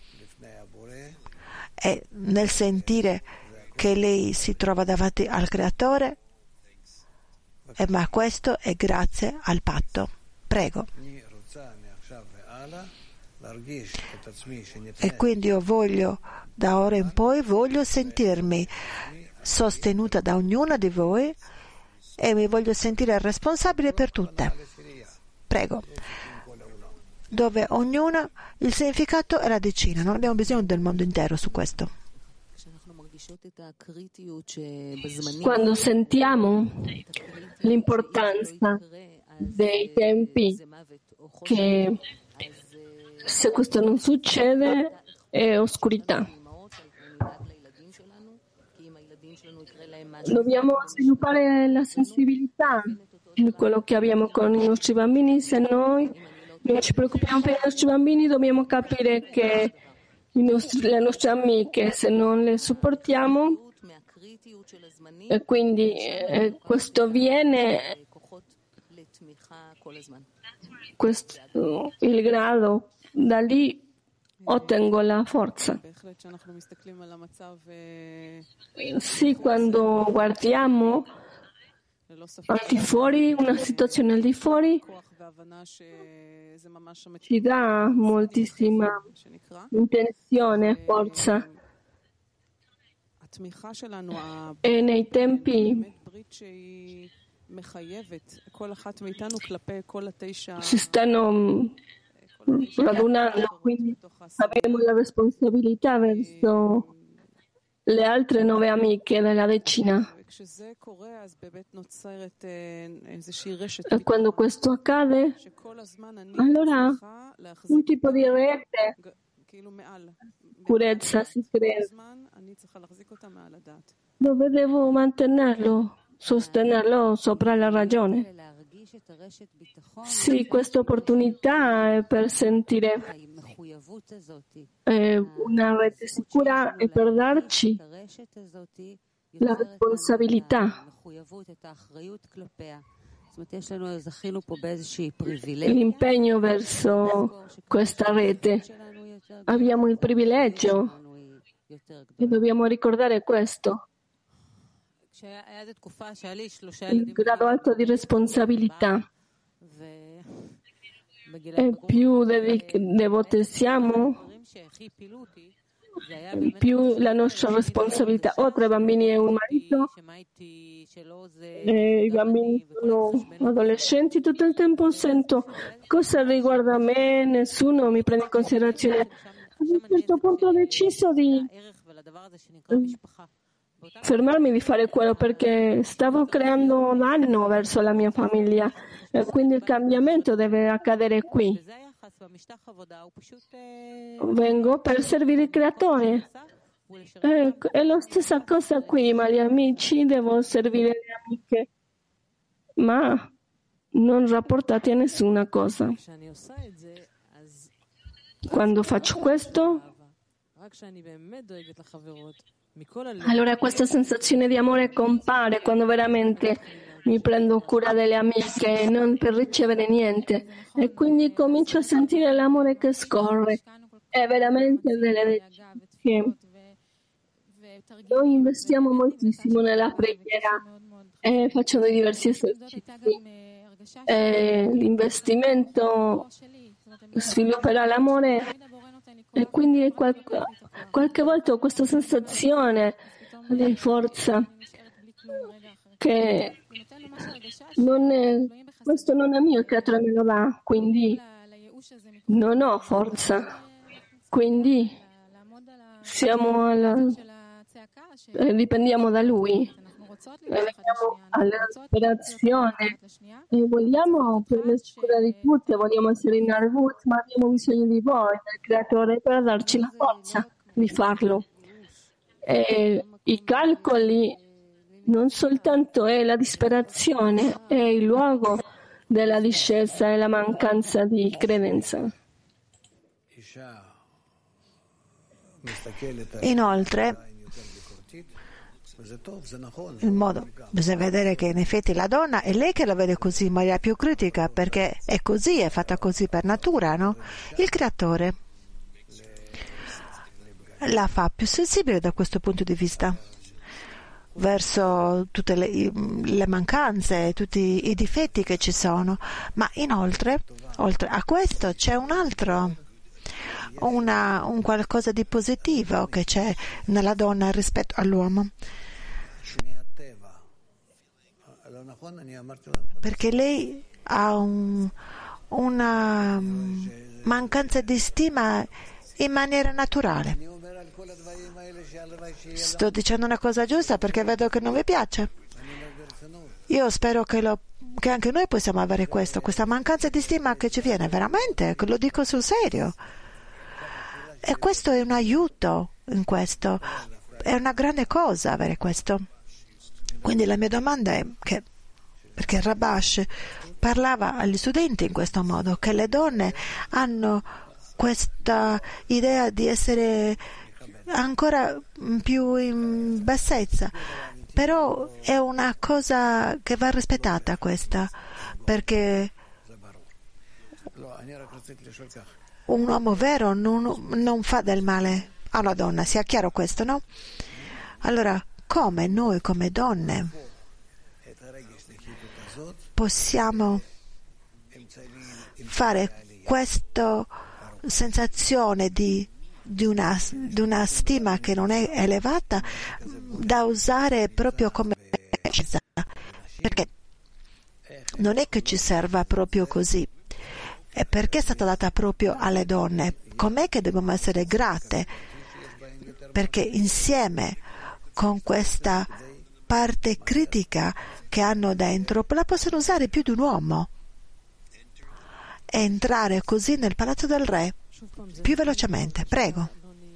e nel sentire che lei si trova davanti al Creatore, e ma questo è grazie al patto. Prego. E quindi io voglio, da ora in poi, voglio sentirmi sostenuta da ognuna di voi e mi voglio sentire responsabile per tutte. Prego. Dove ognuna, il significato è la decina, non abbiamo bisogno del mondo intero su questo. Quando sentiamo l'importanza dei tempi, che se questo non succede è oscurità. Dobbiamo sviluppare la sensibilità di quello che abbiamo con i nostri bambini. Se noi non ci preoccupiamo per i nostri bambini, dobbiamo capire che i nostri, le nostre amiche, se non le supportiamo, e quindi eh, questo viene, questo, il grado, da lì ottengo la forza. Sì, quando guardiamo al di fuori, una situazione al di fuori, ci dà moltissima intenzione, forza. E nei tempi si stanno radunando, quindi abbiamo la responsabilità verso le altre nove amiche della decina. E quando questo accade, allora un tipo di rete, purezza si crea, dove devo mantenerlo, sostenerlo sopra la ragione. Sì, questa opportunità è per sentire eh, una rete sicura e per darci la responsabilità, l'impegno verso questa rete. Abbiamo il privilegio e dobbiamo ricordare questo. Il grado alto di responsabilità. E più devoti siamo, più la nostra responsabilità. Ho tre bambini e un marito, e i bambini sono adolescenti. Tutto il tempo sento cosa riguarda me, nessuno mi prende in considerazione. Ad un certo punto ho deciso di fermarmi di fare quello, perché stavo creando danno verso la mia famiglia, e quindi il cambiamento deve accadere qui. Vengo per servire il Creatore. Eh, è la stessa cosa qui, ma gli amici devo servire le amiche, ma non rapportati a nessuna cosa. Quando faccio questo, allora questa sensazione di amore compare, quando veramente mi prendo cura delle amiche, non per ricevere niente, e quindi comincio a sentire l'amore che scorre. È veramente delle che noi investiamo moltissimo nella preghiera e facciamo diversi esercizi. E l'investimento svilupperà l'amore, e quindi qualche, qualche volta ho questa sensazione di forza che non è, questo non è mio, il Creatore me lo dà, quindi non ho forza, quindi siamo alla, eh, dipendiamo da Lui, e veniamo alla disperazione e vogliamo prenderci cura di tutti, vogliamo essere in Arvut, ma abbiamo bisogno di voi, del Creatore, per darci la forza di farlo. E i calcoli non soltanto è la disperazione, è il luogo della discesa e la mancanza di credenza. Inoltre, il modo, bisogna vedere che in effetti la donna è lei che la vede così in maniera più critica, perché è così, è fatta così per natura, no? Il Creatore la fa più sensibile da questo punto di vista verso tutte le, le mancanze, tutti i difetti che ci sono, ma inoltre, oltre a questo, c'è un altro, una, un qualcosa di positivo che c'è nella donna rispetto all'uomo, perché lei ha un, una mancanza di stima in maniera naturale. Sto dicendo una cosa giusta perché vedo che non vi piace. Io spero che, lo, che anche noi possiamo avere questo, questa mancanza di stima che ci viene veramente, che lo dico sul serio. E questo è un aiuto in questo, è una grande cosa avere questo. Quindi la mia domanda è che, perché Rabash parlava agli studenti in questo modo, che le donne hanno questa idea di essere ancora più in bassezza, però è una cosa che va rispettata questa, perché un uomo vero non, non fa del male a una donna, sia chiaro questo, no? Allora, come noi come donne possiamo fare questa sensazione di Di una, di una stima che non è elevata da usare proprio come scusa, perché non è che ci serva proprio così, è perché è stata data proprio alle donne. Com'è che dobbiamo essere grate, perché insieme con questa parte critica che hanno dentro la possono usare più di un uomo e entrare così nel palazzo del re più velocemente. Prego.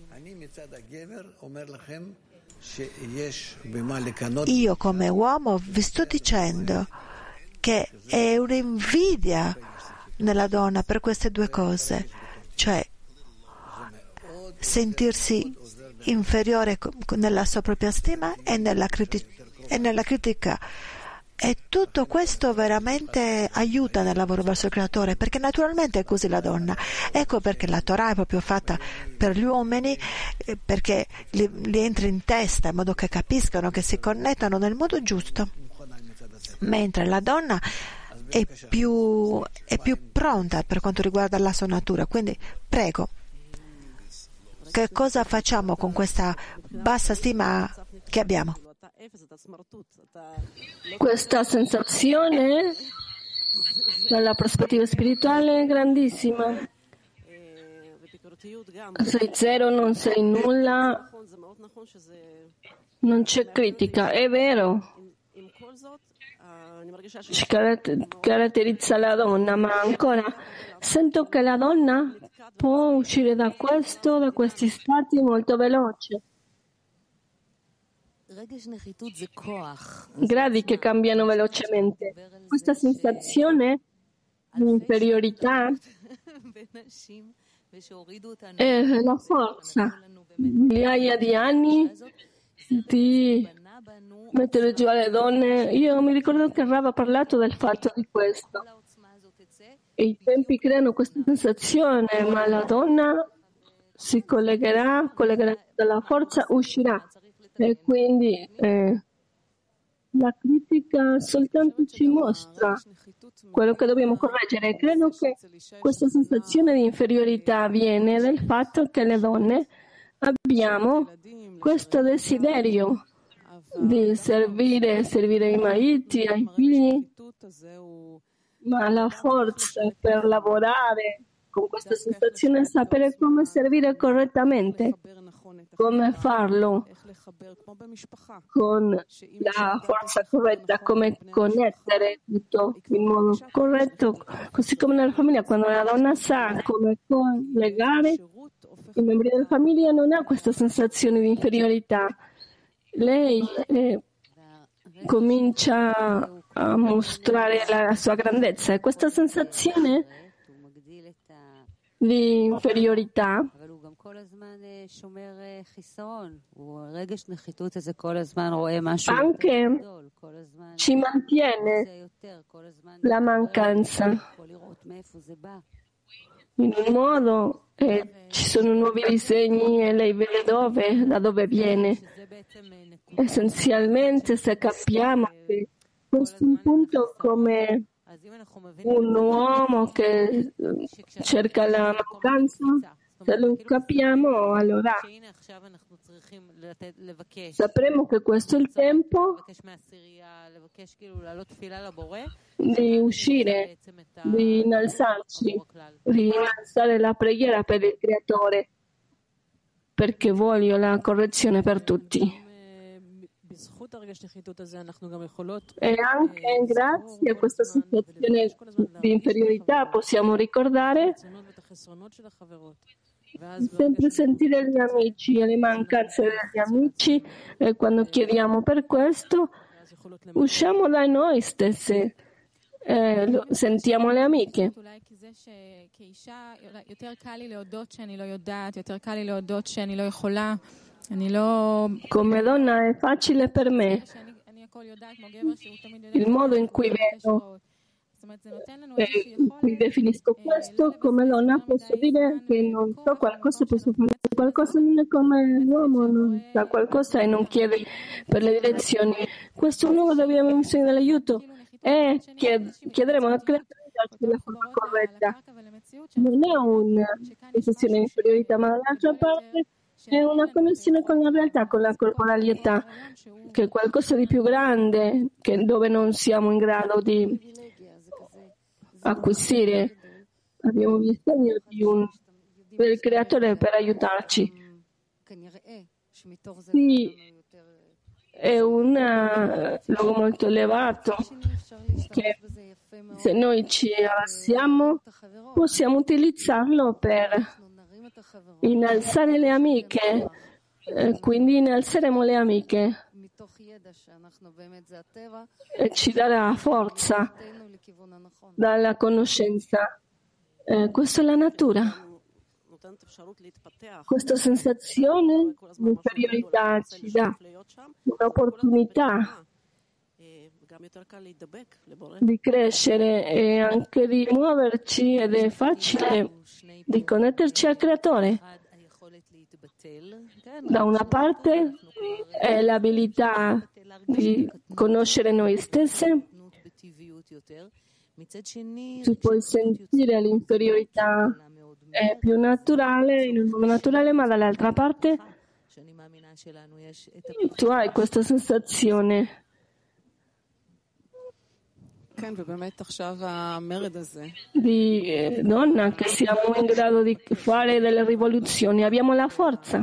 Io come uomo vi sto dicendo che è un'invidia nella donna per queste due cose, cioè sentirsi inferiore nella sua propria stima e nella, criti- e nella critica. E tutto questo veramente aiuta nel lavoro verso il Creatore, perché naturalmente è così la donna. Ecco perché la Torah è proprio fatta per gli uomini, perché li, li entra in testa in modo che capiscano, che si connettano nel modo giusto, mentre la donna è più, è più pronta per quanto riguarda la sua natura. Quindi prego, che cosa facciamo con questa bassa stima che abbiamo? Questa sensazione dalla prospettiva spirituale è grandissima. Sei zero, non sei nulla, non c'è critica, è vero. Ci caratterizza la donna, ma ancora sento che la donna può uscire da questo, da questi stati molto veloce. Gradi che cambiano velocemente. Questa sensazione di inferiorità è la forza. Migliaia di anni di mettere giù alle donne. Io mi ricordo che Rav ha parlato del fatto di questo. E i tempi creano questa sensazione, ma la donna si collegherà, collegherà dalla forza, uscirà. E quindi eh, la critica soltanto ci mostra quello che dobbiamo correggere. Credo che questa sensazione di inferiorità viene dal fatto che le donne abbiamo questo desiderio di servire, servire ai mariti, ai figli, ma la forza per lavorare con questa sensazione è sapere come servire correttamente. come farlo con la forza corretta, come connettere tutto in modo corretto, così come nella famiglia, quando la donna sa come collegare i membri della famiglia, non ha questa sensazione di inferiorità. Lei eh, comincia a mostrare la sua grandezza e questa sensazione di inferiorità anche ci mantiene la mancanza in un modo, e ci sono nuovi disegni e lei vede dove, da dove viene. Essenzialmente, se capiamo che questo è un punto come un uomo che cerca la mancanza, se lo capiamo, allora sapremo che questo è il tempo di uscire, di innalzarci, di innalzare la preghiera per il Creatore, perché voglio la correzione per tutti. E anche grazie a questa situazione di inferiorità possiamo ricordare sempre sentire gli amici e le mancanze degli amici, e quando chiediamo per questo usciamo da noi stessi, eh, sentiamo le amiche. Come donna è facile per me il modo in cui vedo e in cui definisco questo. Come donna posso dire che non so qualcosa, posso fare qualcosa, non è come l'uomo non sa qualcosa e non chiede per le direzioni. Questo è uno dobbiamo bisogno dell'aiuto e chiederemo al Creatore di darci la forma corretta. Non è una sensazione di inferiorità, ma dall'altra parte è una connessione con la realtà, con la corporalità, che è qualcosa di più grande, che dove non siamo in grado di acquisire. Abbiamo bisogno di un, del Creatore per aiutarci. Sì, è un luogo molto elevato che se noi ci alziamo possiamo utilizzarlo per innalzare le amiche, eh, quindi innalzeremo le amiche e ci darà forza dalla conoscenza. Eh, questa è la natura. Questa sensazione di inferiorità ci dà un'opportunità di crescere e anche di muoverci, ed è facile di connetterci al Creatore. Da una parte è l'abilità di conoscere noi stesse, si può sentire l'inferiorità, è più naturale, in un modo naturale, ma dall'altra parte tu hai questa sensazione di eh, donna che siamo in grado di fare delle rivoluzioni, abbiamo la forza.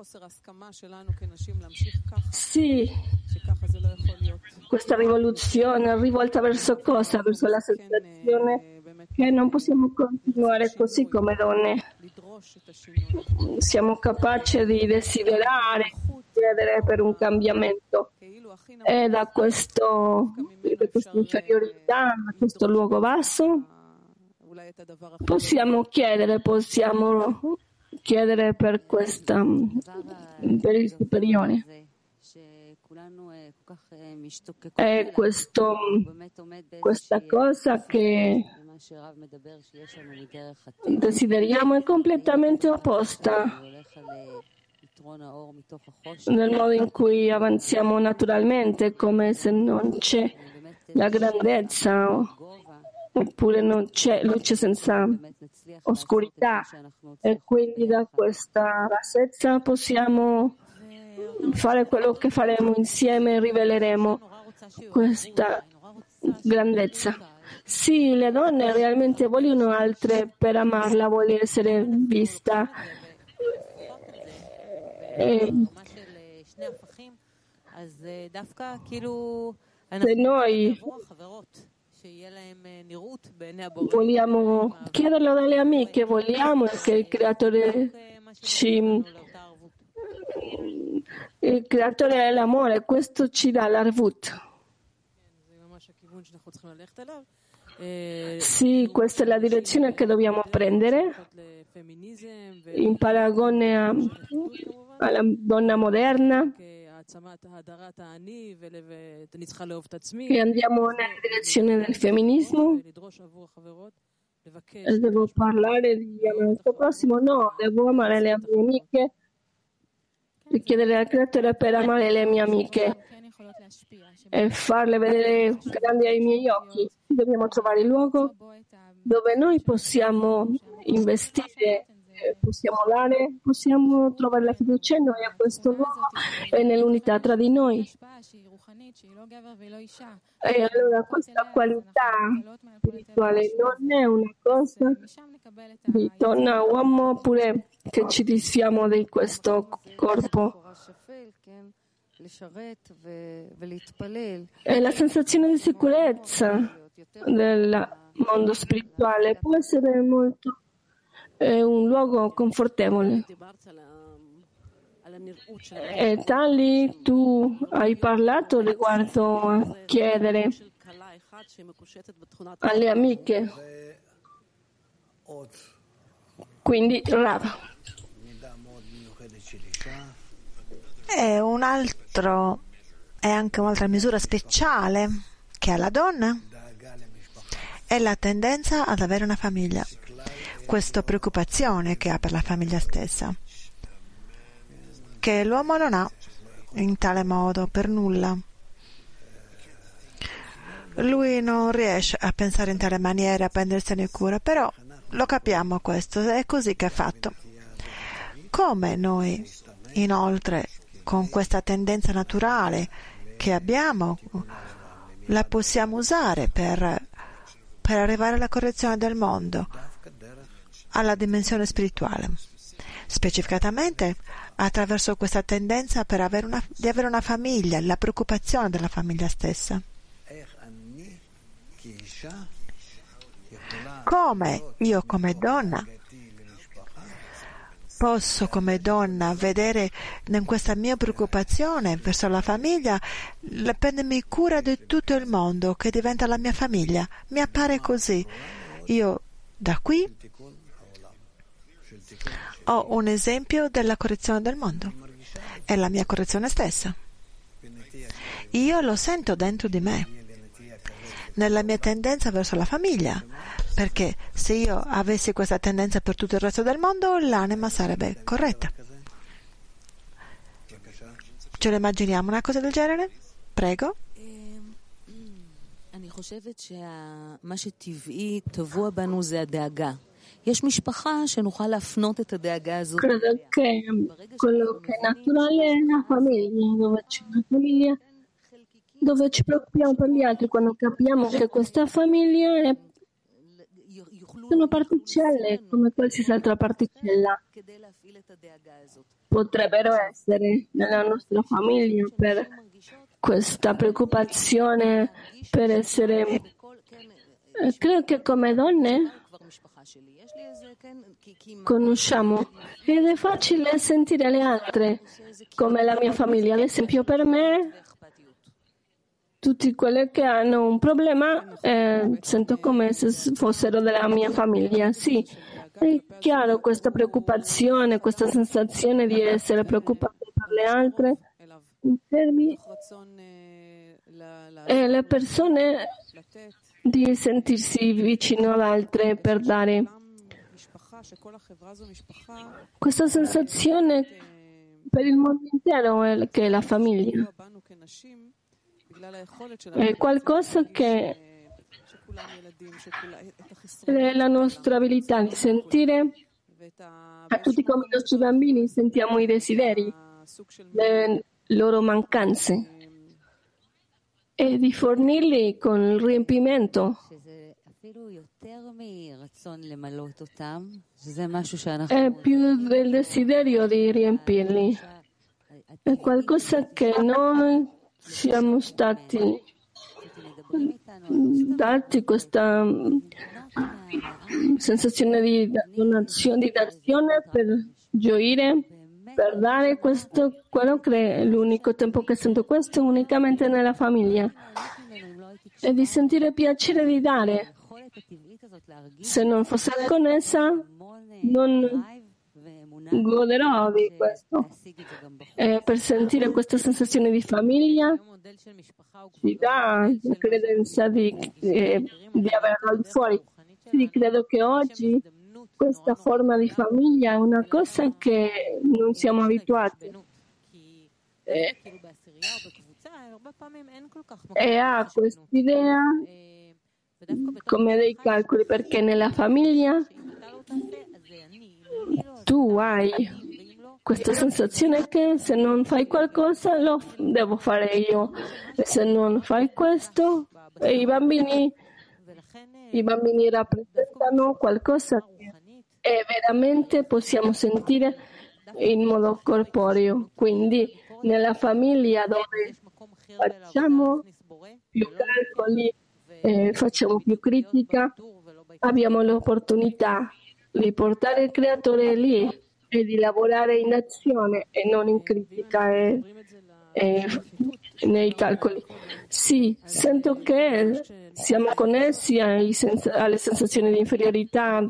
Sì, questa rivoluzione rivolta verso cosa? Verso la sensazione che non possiamo continuare così come donne. Siamo capaci di desiderare, chiedere per un cambiamento. E da questo, da questa inferiorità, da questo luogo basso, possiamo chiedere, possiamo chiedere per questa, per il superiore. È questo, questa cosa che desideriamo è completamente opposta nel modo in cui avanziamo naturalmente, come se non c'è la grandezza oppure non c'è luce senza oscurità, e quindi da questa bassezza possiamo fare quello che faremo insieme e riveleremo questa grandezza. Sì, le donne realmente vogliono altre per amarla, vuole essere vista E se noi vogliamo chiederlo dalle amiche, vogliamo che il creatore ci il creatore dell'amore, questo ci dà l'arvut. Sì, questa è la direzione che dobbiamo prendere in paragone a, alla donna moderna, che andiamo nella direzione del femminismo. E devo parlare di amare il suo prossimo? No, devo amare le mie amiche e chiedere al creatore per amare le mie amiche e farle vedere grandi ai miei occhi. Dobbiamo trovare il luogo dove noi possiamo investire, possiamo dare, possiamo trovare la fiducia in noi a questo luogo e nell'unità tra di noi. E allora questa qualità spirituale non è una cosa di donna o uomo oppure che ci disfiamo di questo corpo. E la sensazione di sicurezza del mondo spirituale può essere molto è un luogo confortevole. E tali tu hai parlato riguardo a chiedere alle amiche, quindi Rav. È un altro, è anche un'altra misura speciale che ha la donna, è la tendenza ad avere una famiglia, questa preoccupazione che ha per la famiglia stessa, che l'uomo non ha in tale modo per nulla. Lui non riesce a pensare in tale maniera, a prendersene cura, però lo capiamo questo, è così che è fatto. Come noi, inoltre, con questa tendenza naturale che abbiamo, la possiamo usare per, per arrivare alla correzione del mondo, alla dimensione spirituale, specificatamente attraverso questa tendenza per avere una, di avere una famiglia, la preoccupazione della famiglia stessa. Come io come donna posso come donna vedere in questa mia preoccupazione verso la famiglia, prendermi cura di tutto il mondo che diventa la mia famiglia. Mi appare così. Io da qui ho un esempio della correzione del mondo. È la mia correzione stessa. Io lo sento dentro di me, nella mia tendenza verso la famiglia, perché se io avessi questa tendenza per tutto il resto del mondo, l'anima sarebbe corretta. Ce lo immaginiamo una cosa del genere? Prego. Credo che quello che è naturale è la famiglia, dove c'è una famiglia, dove ci preoccupiamo per gli altri, quando capiamo che questa famiglia è sono particelle come qualsiasi altra particella. Potrebbero essere nella nostra famiglia per questa preoccupazione, per essere. Credo che come donne conosciamo ed è facile sentire le altre come la mia famiglia. Ad esempio per me, tutti quelli che hanno un problema eh, sento come se fossero della mia famiglia. Sì, è chiaro questa preoccupazione, questa sensazione di essere preoccupati per le altre, fermi, e le persone di sentirsi vicino ad altre per dare. Questa sensazione per il mondo intero è che è la famiglia. È qualcosa che è la nostra abilità di sentire. A tutti come i nostri bambini sentiamo i desideri, le loro mancanze e di fornirli con il riempimento. È più del desiderio di riempirli. è qualcosa che noi siamo stati dati, questa sensazione di donazione, di d'azione per gioire, per dare questo. Quello che è l'unico tempo che sento questo unicamente nella famiglia, e di sentire piacere di dare. Se non fosse connessa, non goderò di questo. E per sentire questa sensazione di famiglia ci dà la credenza di, eh, di averlo al di fuori. Quindi credo che oggi questa forma di famiglia è una cosa che non siamo abituati. E, e ha quest'idea come dei calcoli, perché nella famiglia tu hai questa sensazione che se non fai qualcosa lo devo fare io, e se non fai questo, e i bambini i bambini rappresentano qualcosa che e veramente possiamo sentire in modo corporeo. Quindi nella famiglia dove facciamo più calcoli, eh, facciamo più critica, abbiamo l'opportunità di portare il creatore lì e di lavorare in azione e non in critica e, e nei calcoli. Sì, sento che siamo connessi ai sens- alle sensazioni di inferiorità.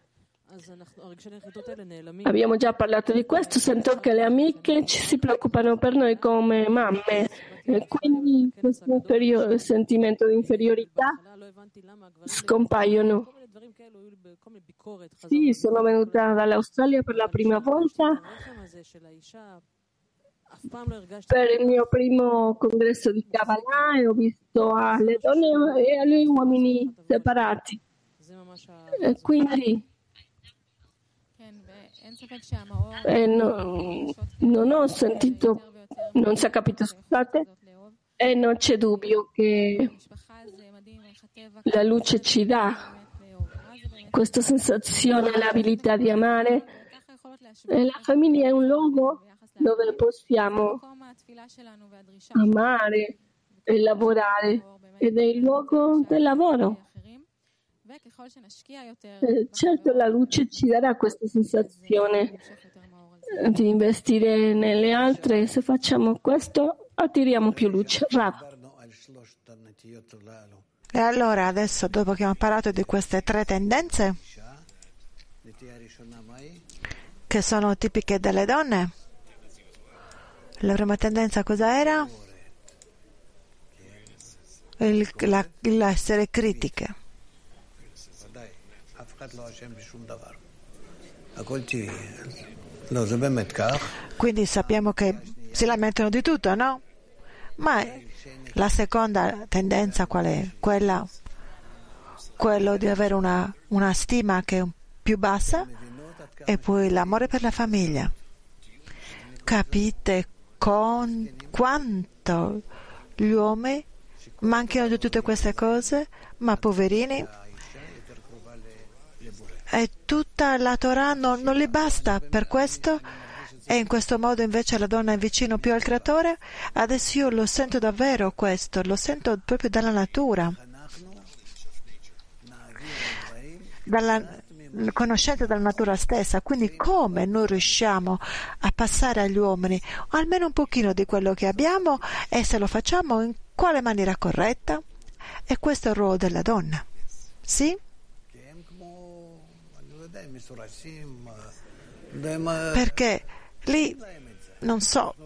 Abbiamo già parlato di questo. Sento che le amiche ci si preoccupano per noi come mamme, e quindi questo inferio- sentimento di inferiorità scompaiono. Sì, sono venuta dall'Australia per la prima volta per il mio primo congresso di Kabbalah e ho visto alle donne e agli uomini separati. E quindi eh, no, non ho sentito, non si è capito, scusate, e non c'è dubbio che la luce ci dà questa sensazione, l'abilità di amare, e la famiglia è un luogo dove possiamo amare e lavorare, ed è il luogo del lavoro. Eh, certo, la luce ci darà questa sensazione di investire nelle altre. Se facciamo questo, attiriamo più luce. Rav. E allora adesso, dopo che abbiamo parlato di queste tre tendenze che sono tipiche delle donne, la prima tendenza cosa era? Il, la, l'essere critiche. Quindi sappiamo che si lamentano di tutto, no? Ma la seconda tendenza qual è? Quella, quello di avere una, una stima che è più bassa, e poi l'amore per la famiglia. Capite con quanto gli uomini mancano di tutte queste cose, ma poverini, e tutta la Torah non, non gli basta per questo, e in questo modo invece la donna è vicino più al creatore. Adesso io lo sento davvero questo, lo sento proprio dalla natura, dalla conoscenza della natura stessa. Quindi come noi riusciamo a passare agli uomini almeno un pochino di quello che abbiamo, e se lo facciamo in quale maniera corretta? E questo è il ruolo della donna, sì? Perché lì non so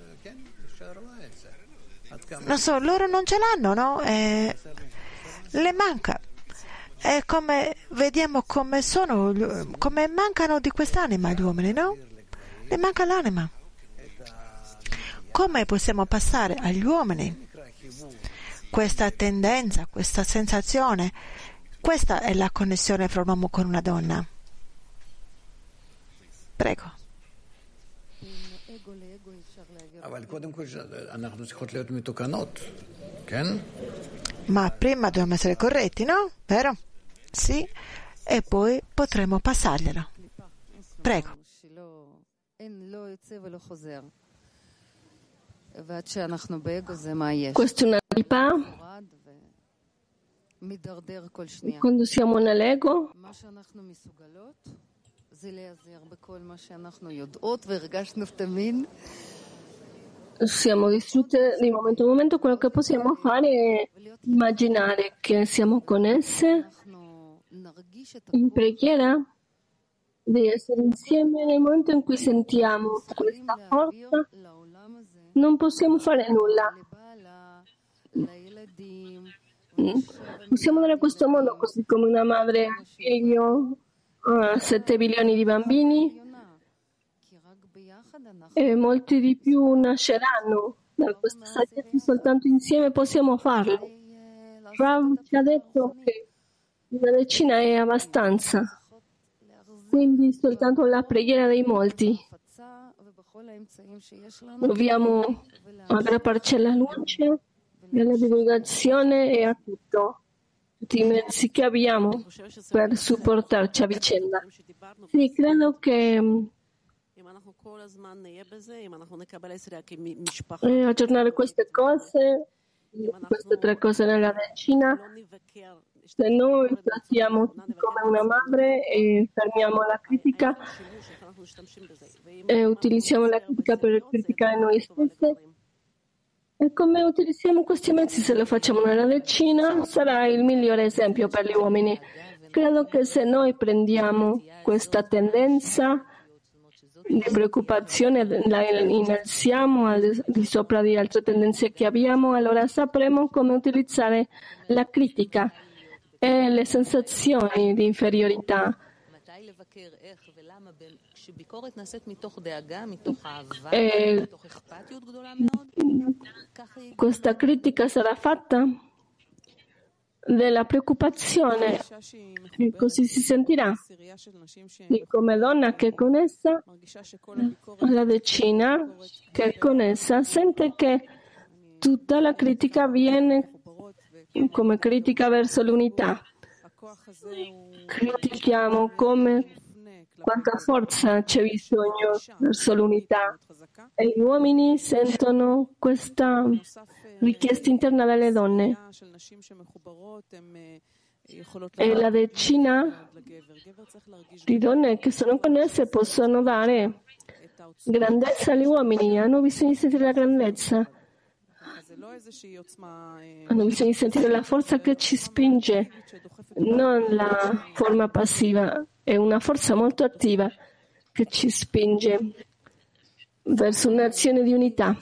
non so loro non ce l'hanno, no? E le manca. E come vediamo come sono, come mancano di quest'anima gli uomini, no? Le manca l'anima. Come possiamo passare agli uomini questa tendenza, questa sensazione? Questa è la connessione fra un uomo con una donna. Prego. Ma prima dobbiamo essere corretti, no? Vero? Sì. E poi potremo passarglielo. Prego. Questa è una ripà. Quando siamo nell'ego, siamo distrutte di momento a momento. Quello che possiamo fare è immaginare che siamo connesse in preghiera, di essere insieme nel momento in cui sentiamo questa forza. Non possiamo fare nulla. Possiamo dare questo mondo, così come una madre ha figlio a sette milioni di bambini, e molti di più nasceranno da questa saggezza. Soltanto insieme possiamo farlo. Rav ci ha detto che una decina è abbastanza, quindi soltanto la preghiera dei molti. Dobbiamo aggrapparci alla luce, alla divulgazione e a tutto, tutti i mezzi che abbiamo per supportarci a vicenda. Sì, credo che eh, aggiornare queste cose, queste tre cose nella decina, se noi trattiamo come una madre e fermiamo la critica e utilizziamo la critica per criticare noi stessi, e come utilizziamo questi mezzi se lo facciamo nella decina, sarà il migliore esempio per gli uomini. Credo che se noi prendiamo questa tendenza di preoccupazione, la innalziamo al di sopra di altre tendenze che abbiamo, allora sapremo come utilizzare la critica e le sensazioni di inferiorità. E questa critica sarà fatta della preoccupazione, e così si sentirà di come donna che è connessa alla decina, che è connessa, sente che tutta la critica viene come critica verso l'unità. Critichiamo come quanta forza c'è bisogno verso l'unità, e gli uomini sentono questa richiesta interna dalle donne. E la decina di donne che sono connesse possono dare grandezza agli uomini, hanno bisogno di sentire la grandezza, hanno bisogno di sentire la forza che ci spinge, non la forma passiva, è una forza molto attiva che ci spinge verso un'azione di unità.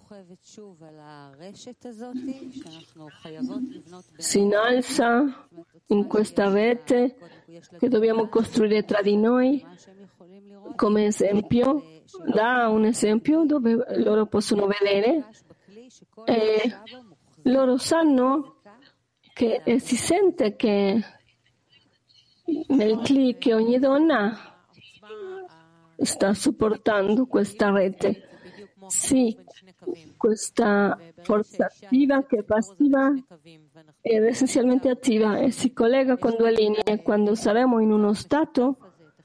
Si innalza in questa rete che dobbiamo costruire tra di noi come esempio, dà un esempio dove loro possono vedere e loro sanno che e si sente che nel click che ogni donna sta supportando questa rete. Sì, questa forza attiva che è passiva ed essenzialmente attiva e si collega con due linee. Quando saremo in uno stato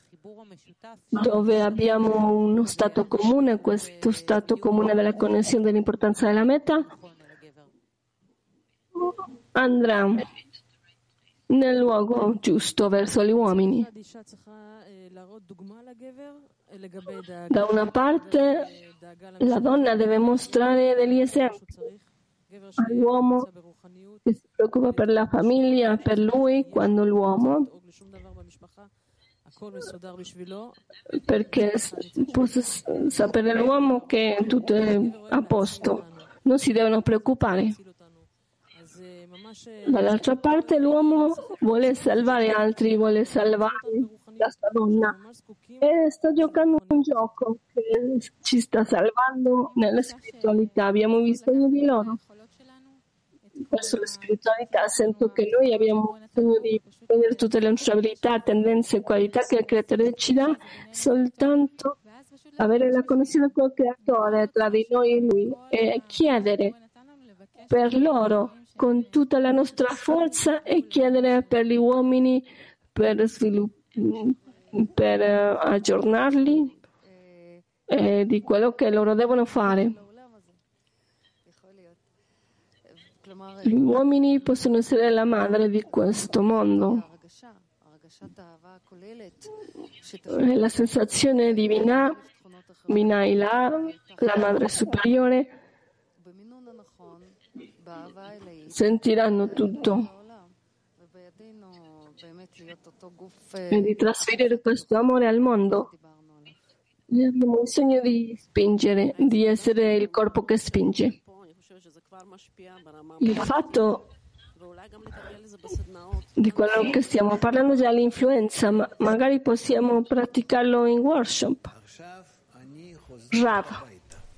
dove abbiamo uno stato comune, questo stato comune della connessione dell'importanza della meta andrà nel luogo giusto verso gli uomini. Da una parte la donna deve mostrare degli esempi all'uomo che si preoccupa per la famiglia, per lui, quando l'uomo, perché possa sapere l'uomo che tutto è a posto, non si devono preoccupare. Dall'altra parte l'uomo vuole salvare altri, vuole salvare la sua donna e sta giocando un gioco che ci sta salvando nella spiritualità. Abbiamo bisogno di loro verso la spiritualità. Sento che noi abbiamo bisogno di vedere tutte le nostre abilità, tendenze e qualità che il creatore ci dà, soltanto avere la connessione con il creatore tra di noi e lui e chiedere per loro con tutta la nostra forza e chiedere per gli uomini per, svilupp- per uh, aggiornarli eh, di quello che loro devono fare. Gli uomini possono essere la madre di questo mondo. È la sensazione divina, Minaila, la madre superiore, sentiranno tutto. E di trasferire questo amore al mondo. Noi abbiamo bisogno di spingere, di essere il corpo che spinge. Il fatto di quello che stiamo parlando già l'influenza, ma magari possiamo praticarlo in workshop. Rav.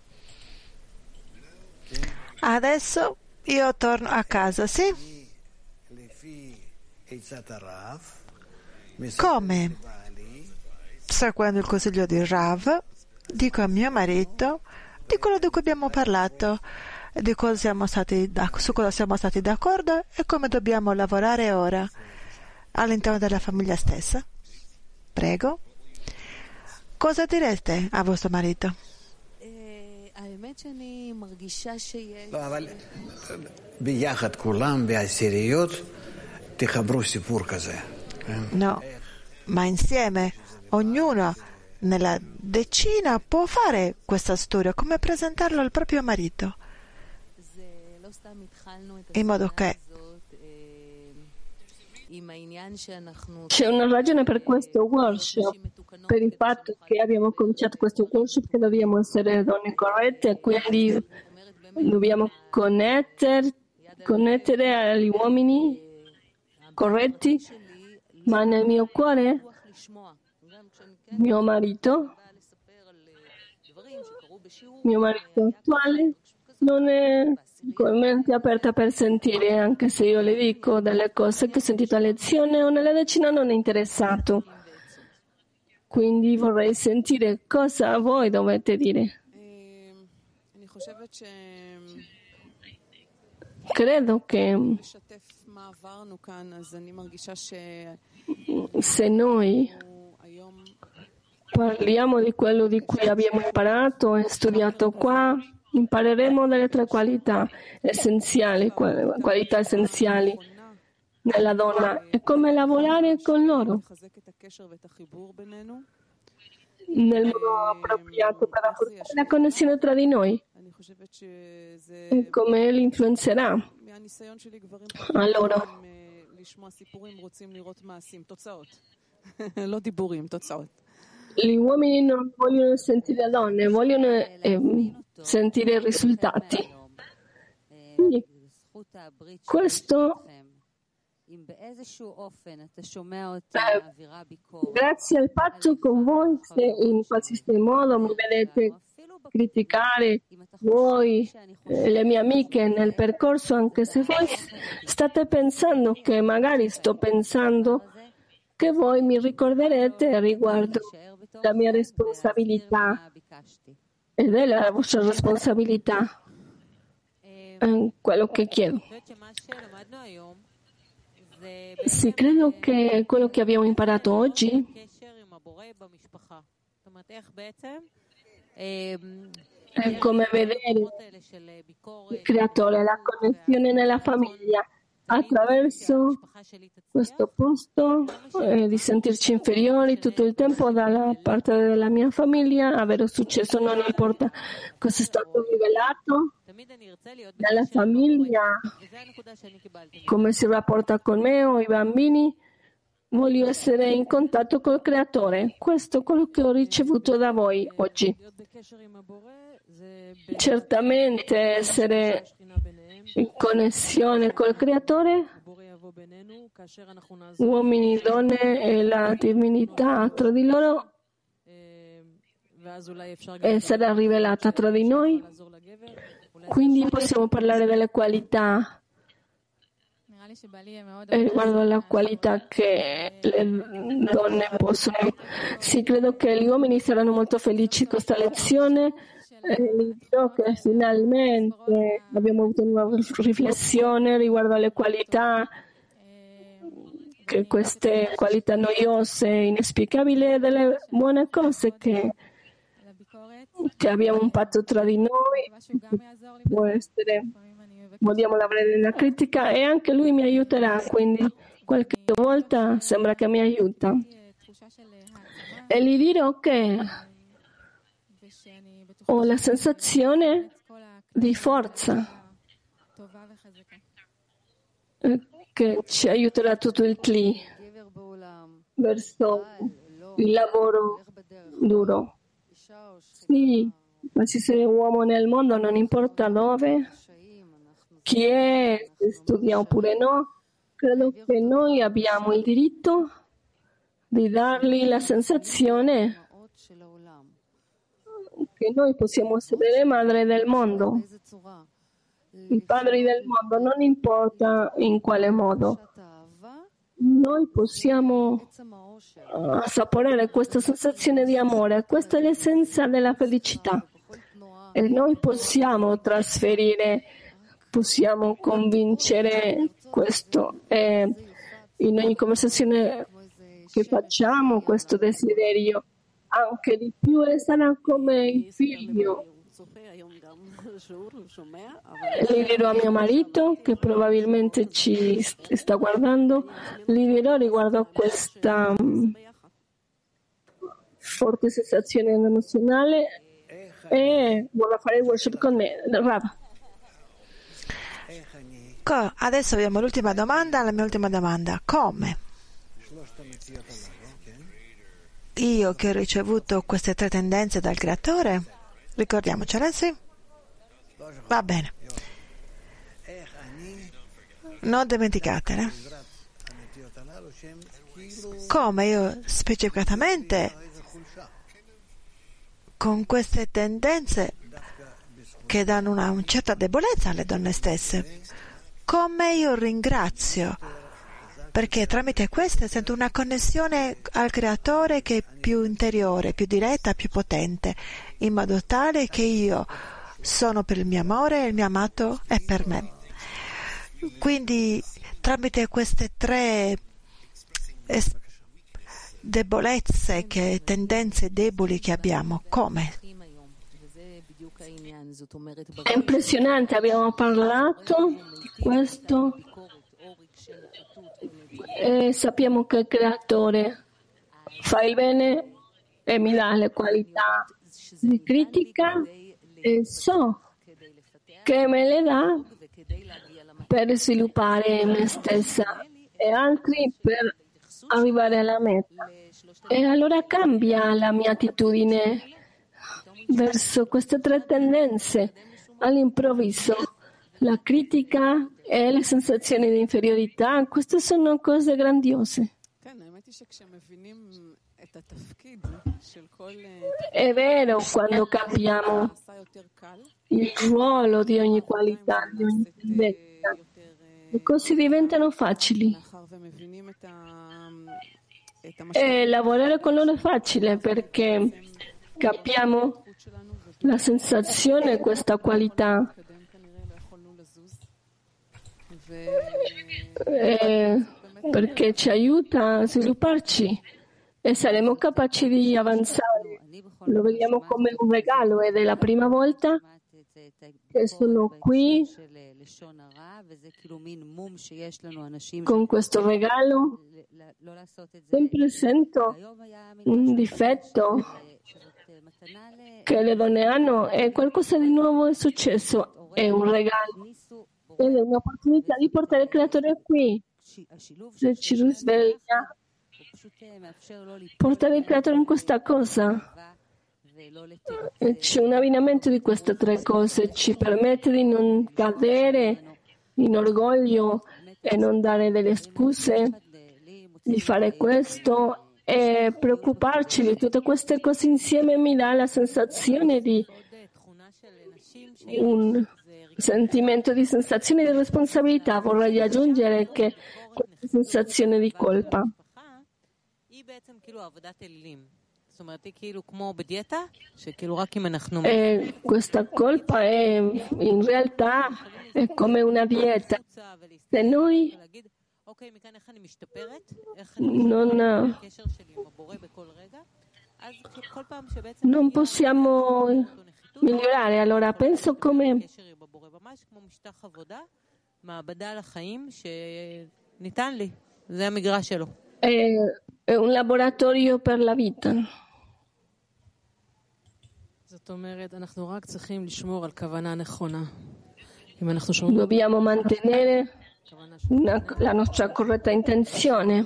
Adesso io torno a casa, sì? Come? Seguendo il consiglio di Rav, dico a mio marito di quello di cui abbiamo parlato, di cosa siamo stati, su cosa siamo stati d'accordo e come dobbiamo lavorare ora all'interno della famiglia stessa. Prego. Cosa direste a vostro marito? No, ma insieme ognuno nella decina può fare questa storia, come presentarlo al proprio marito, in modo che c'è una ragione per questo workshop, per il fatto che abbiamo cominciato questo workshop, che dobbiamo essere donne corrette, quindi dobbiamo connettere, connettere agli uomini corretti, ma nel mio cuore mio marito mio marito attuale non è mente aperta per sentire, anche se io le dico delle cose che ho sentito a lezione o nella decina, non è interessato. Quindi vorrei sentire cosa voi dovete dire. Credo che se noi parliamo di quello di cui abbiamo imparato e studiato qua, impareremo delle tre qualità essenziali, qualità essenziali nella donna e come lavorare con loro nel modo appropriato per rafforzare la connessione tra di noi e come li influenzerà a loro. Gli uomini non vogliono sentire le donne, vogliono eh, sentire i risultati. Quindi, questo eh, grazie al patto con voi, se in qualsiasi modo mi vedete criticare voi, eh, le mie amiche nel percorso, anche se voi state pensando che magari sto pensando che voi mi ricorderete riguardo la mia responsabilità ed è la vostra responsabilità eh, quello che chiedo. Sì, credo che quello che abbiamo imparato oggi è come vedere il creatore, la connessione nella famiglia attraverso questo posto eh, di sentirci inferiori tutto il tempo dalla parte della mia famiglia. Avere successo non importa cosa è stato rivelato dalla famiglia, come si rapporta con me o i bambini. Voglio essere in contatto col creatore. Questo è quello che ho ricevuto da voi oggi. Certamente essere in connessione col creatore, uomini, donne e la divinità tra di loro, essere rivelata tra di noi. Quindi possiamo parlare delle qualità e riguardo alla qualità che le donne possono. Sì, credo che gli uomini saranno molto felici di questa lezione. Eh, dirò che finalmente abbiamo avuto una riflessione riguardo alle qualità, che queste qualità noiose, inesplicabili, delle buone cose che, che abbiamo un patto tra di noi, può essere vogliamo lavorare nella critica e anche lui mi aiuterà, quindi qualche volta sembra che mi aiuta. E gli dirò che ho la sensazione di forza che ci aiuterà tutto il Kli verso il lavoro duro. Sì, qualsiasi uomo nel mondo, non importa dove, chi è, se studia oppure no, credo che noi abbiamo il diritto di dargli la sensazione che noi possiamo essere madre del mondo, i padri del mondo, non importa in quale modo. Noi possiamo assaporare questa sensazione di amore, questa è l'essenza della felicità e noi possiamo trasferire, possiamo convincere questo e in ogni conversazione che facciamo questo desiderio anche di più e sarà come il figlio. Gli dirò a mio marito, che probabilmente ci sta guardando, gli dirò riguardo a questa forte sensazione emozionale e vuole fare il worship con me. Rav. Adesso abbiamo l'ultima domanda, la mia ultima domanda. Come? Io che ho ricevuto queste tre tendenze dal Creatore, ricordiamocele, sì? Va bene. Non dimenticatele. Come io specificatamente con queste tendenze che danno una, una certa debolezza alle donne stesse, come io ringrazio, perché tramite queste sento una connessione al Creatore che è più interiore, più diretta, più potente, in modo tale che io sono per il mio amore e il mio amato è per me. Quindi tramite queste tre es- debolezze, che, tendenze deboli che abbiamo, come? È impressionante, abbiamo parlato di questo e sappiamo che il Creatore fa il bene e mi dà le qualità di critica e so che me le dà per sviluppare me stessa e altri per arrivare alla meta. E allora cambia la mia attitudine verso queste tre tendenze. All'improvviso la critica e le sensazioni di inferiorità, queste sono cose grandiose. È vero, quando capiamo il ruolo di ogni qualità, di ogni tendenza, le cose diventano facili. E lavorare con loro è facile perché capiamo la sensazione, questa qualità. Eh, perché ci aiuta a svilupparci e saremo capaci di avanzare. Lo vediamo come un regalo ed è la prima volta che sono qui con questo regalo. Sempre sento un difetto che le donne hanno e qualcosa di nuovo è successo, è un regalo ed è un'opportunità di portare il Creatore qui. Se ci risveglia, portare il Creatore in questa cosa. E c'è un abbinamento di queste tre cose, ci permette di non cadere in orgoglio e non dare delle scuse, di fare questo e preoccuparci di tutte queste cose insieme mi dà la sensazione di un sentimento di sensazione di responsabilità. Vorrei aggiungere che questa sensazione di colpa e questa colpa è in realtà è come una dieta. Se noi non, non possiamo migliorare, allora penso come ממש כמו משטח עבודה, מעבדה לחיים שניתן לי. זה המגרש שלו. È un laboratorio per la vita. זאת אומרת, אנחנו רק צריכים לשמור על כוונה נכונה. Dobbiamo mantenere una, la nostra corretta intenzione,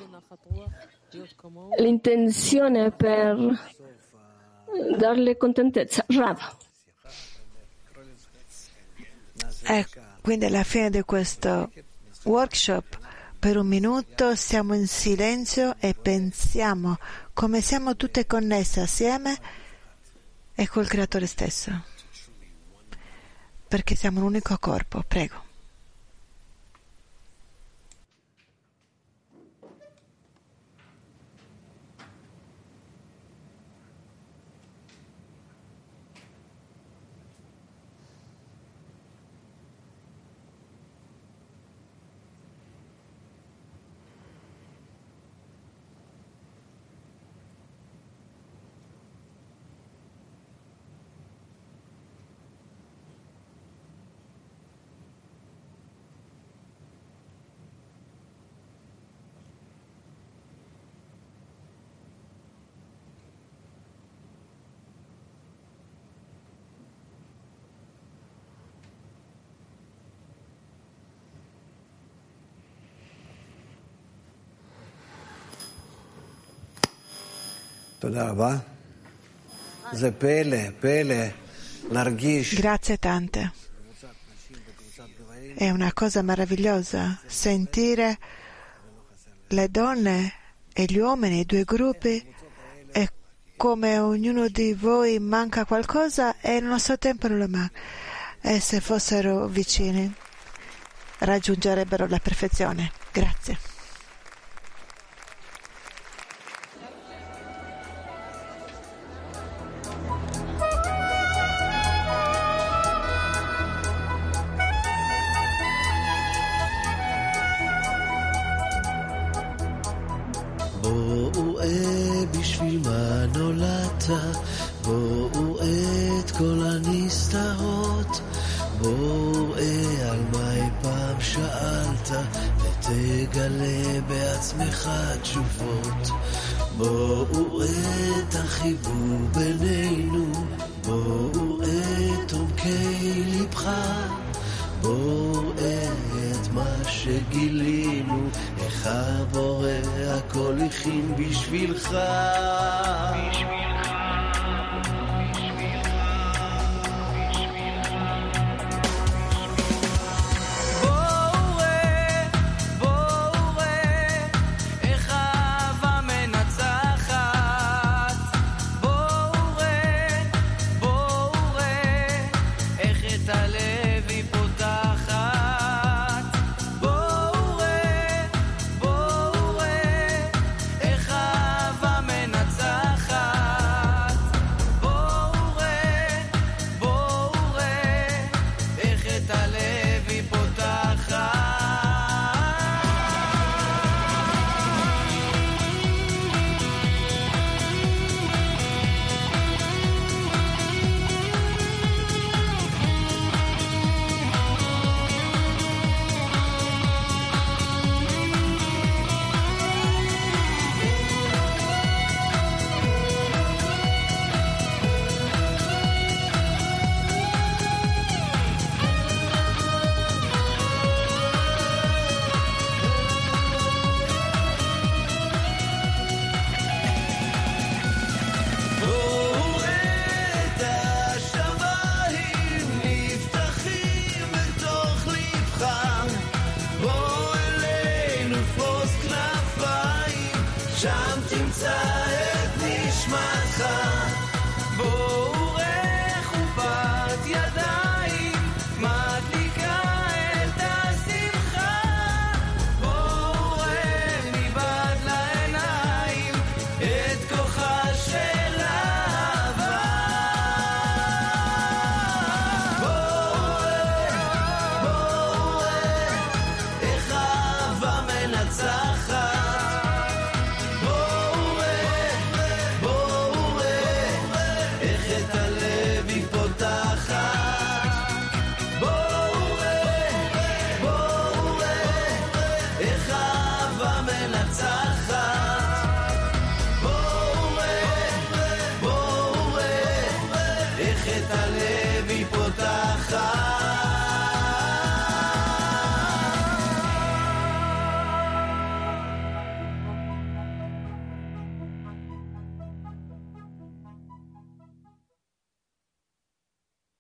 l'intenzione per darle contentezza. Rav. E quindi alla fine di questo workshop, per un minuto siamo in silenzio e pensiamo come siamo tutte connesse assieme e col Creatore stesso, perché siamo un unico corpo. Prego. Grazie tante. È una cosa meravigliosa sentire le donne e gli uomini, i due gruppi, e come ognuno di voi manca qualcosa e nello stesso tempo non lo manca. E se fossero vicini raggiungerebbero la perfezione. Grazie. בואו ראה בשביל מה נולדת, בואו ראה את כל הנסתרות, בואו ראה על מה אי פעם שאלת, ותגלה בעצמך תשובות. בואו ראה את החיבור בינינו, בואו ראה את עומקי לבך, בואו ראה את מה שגילינו, איך הבורא הכל הכין בשבילך. היא פותחת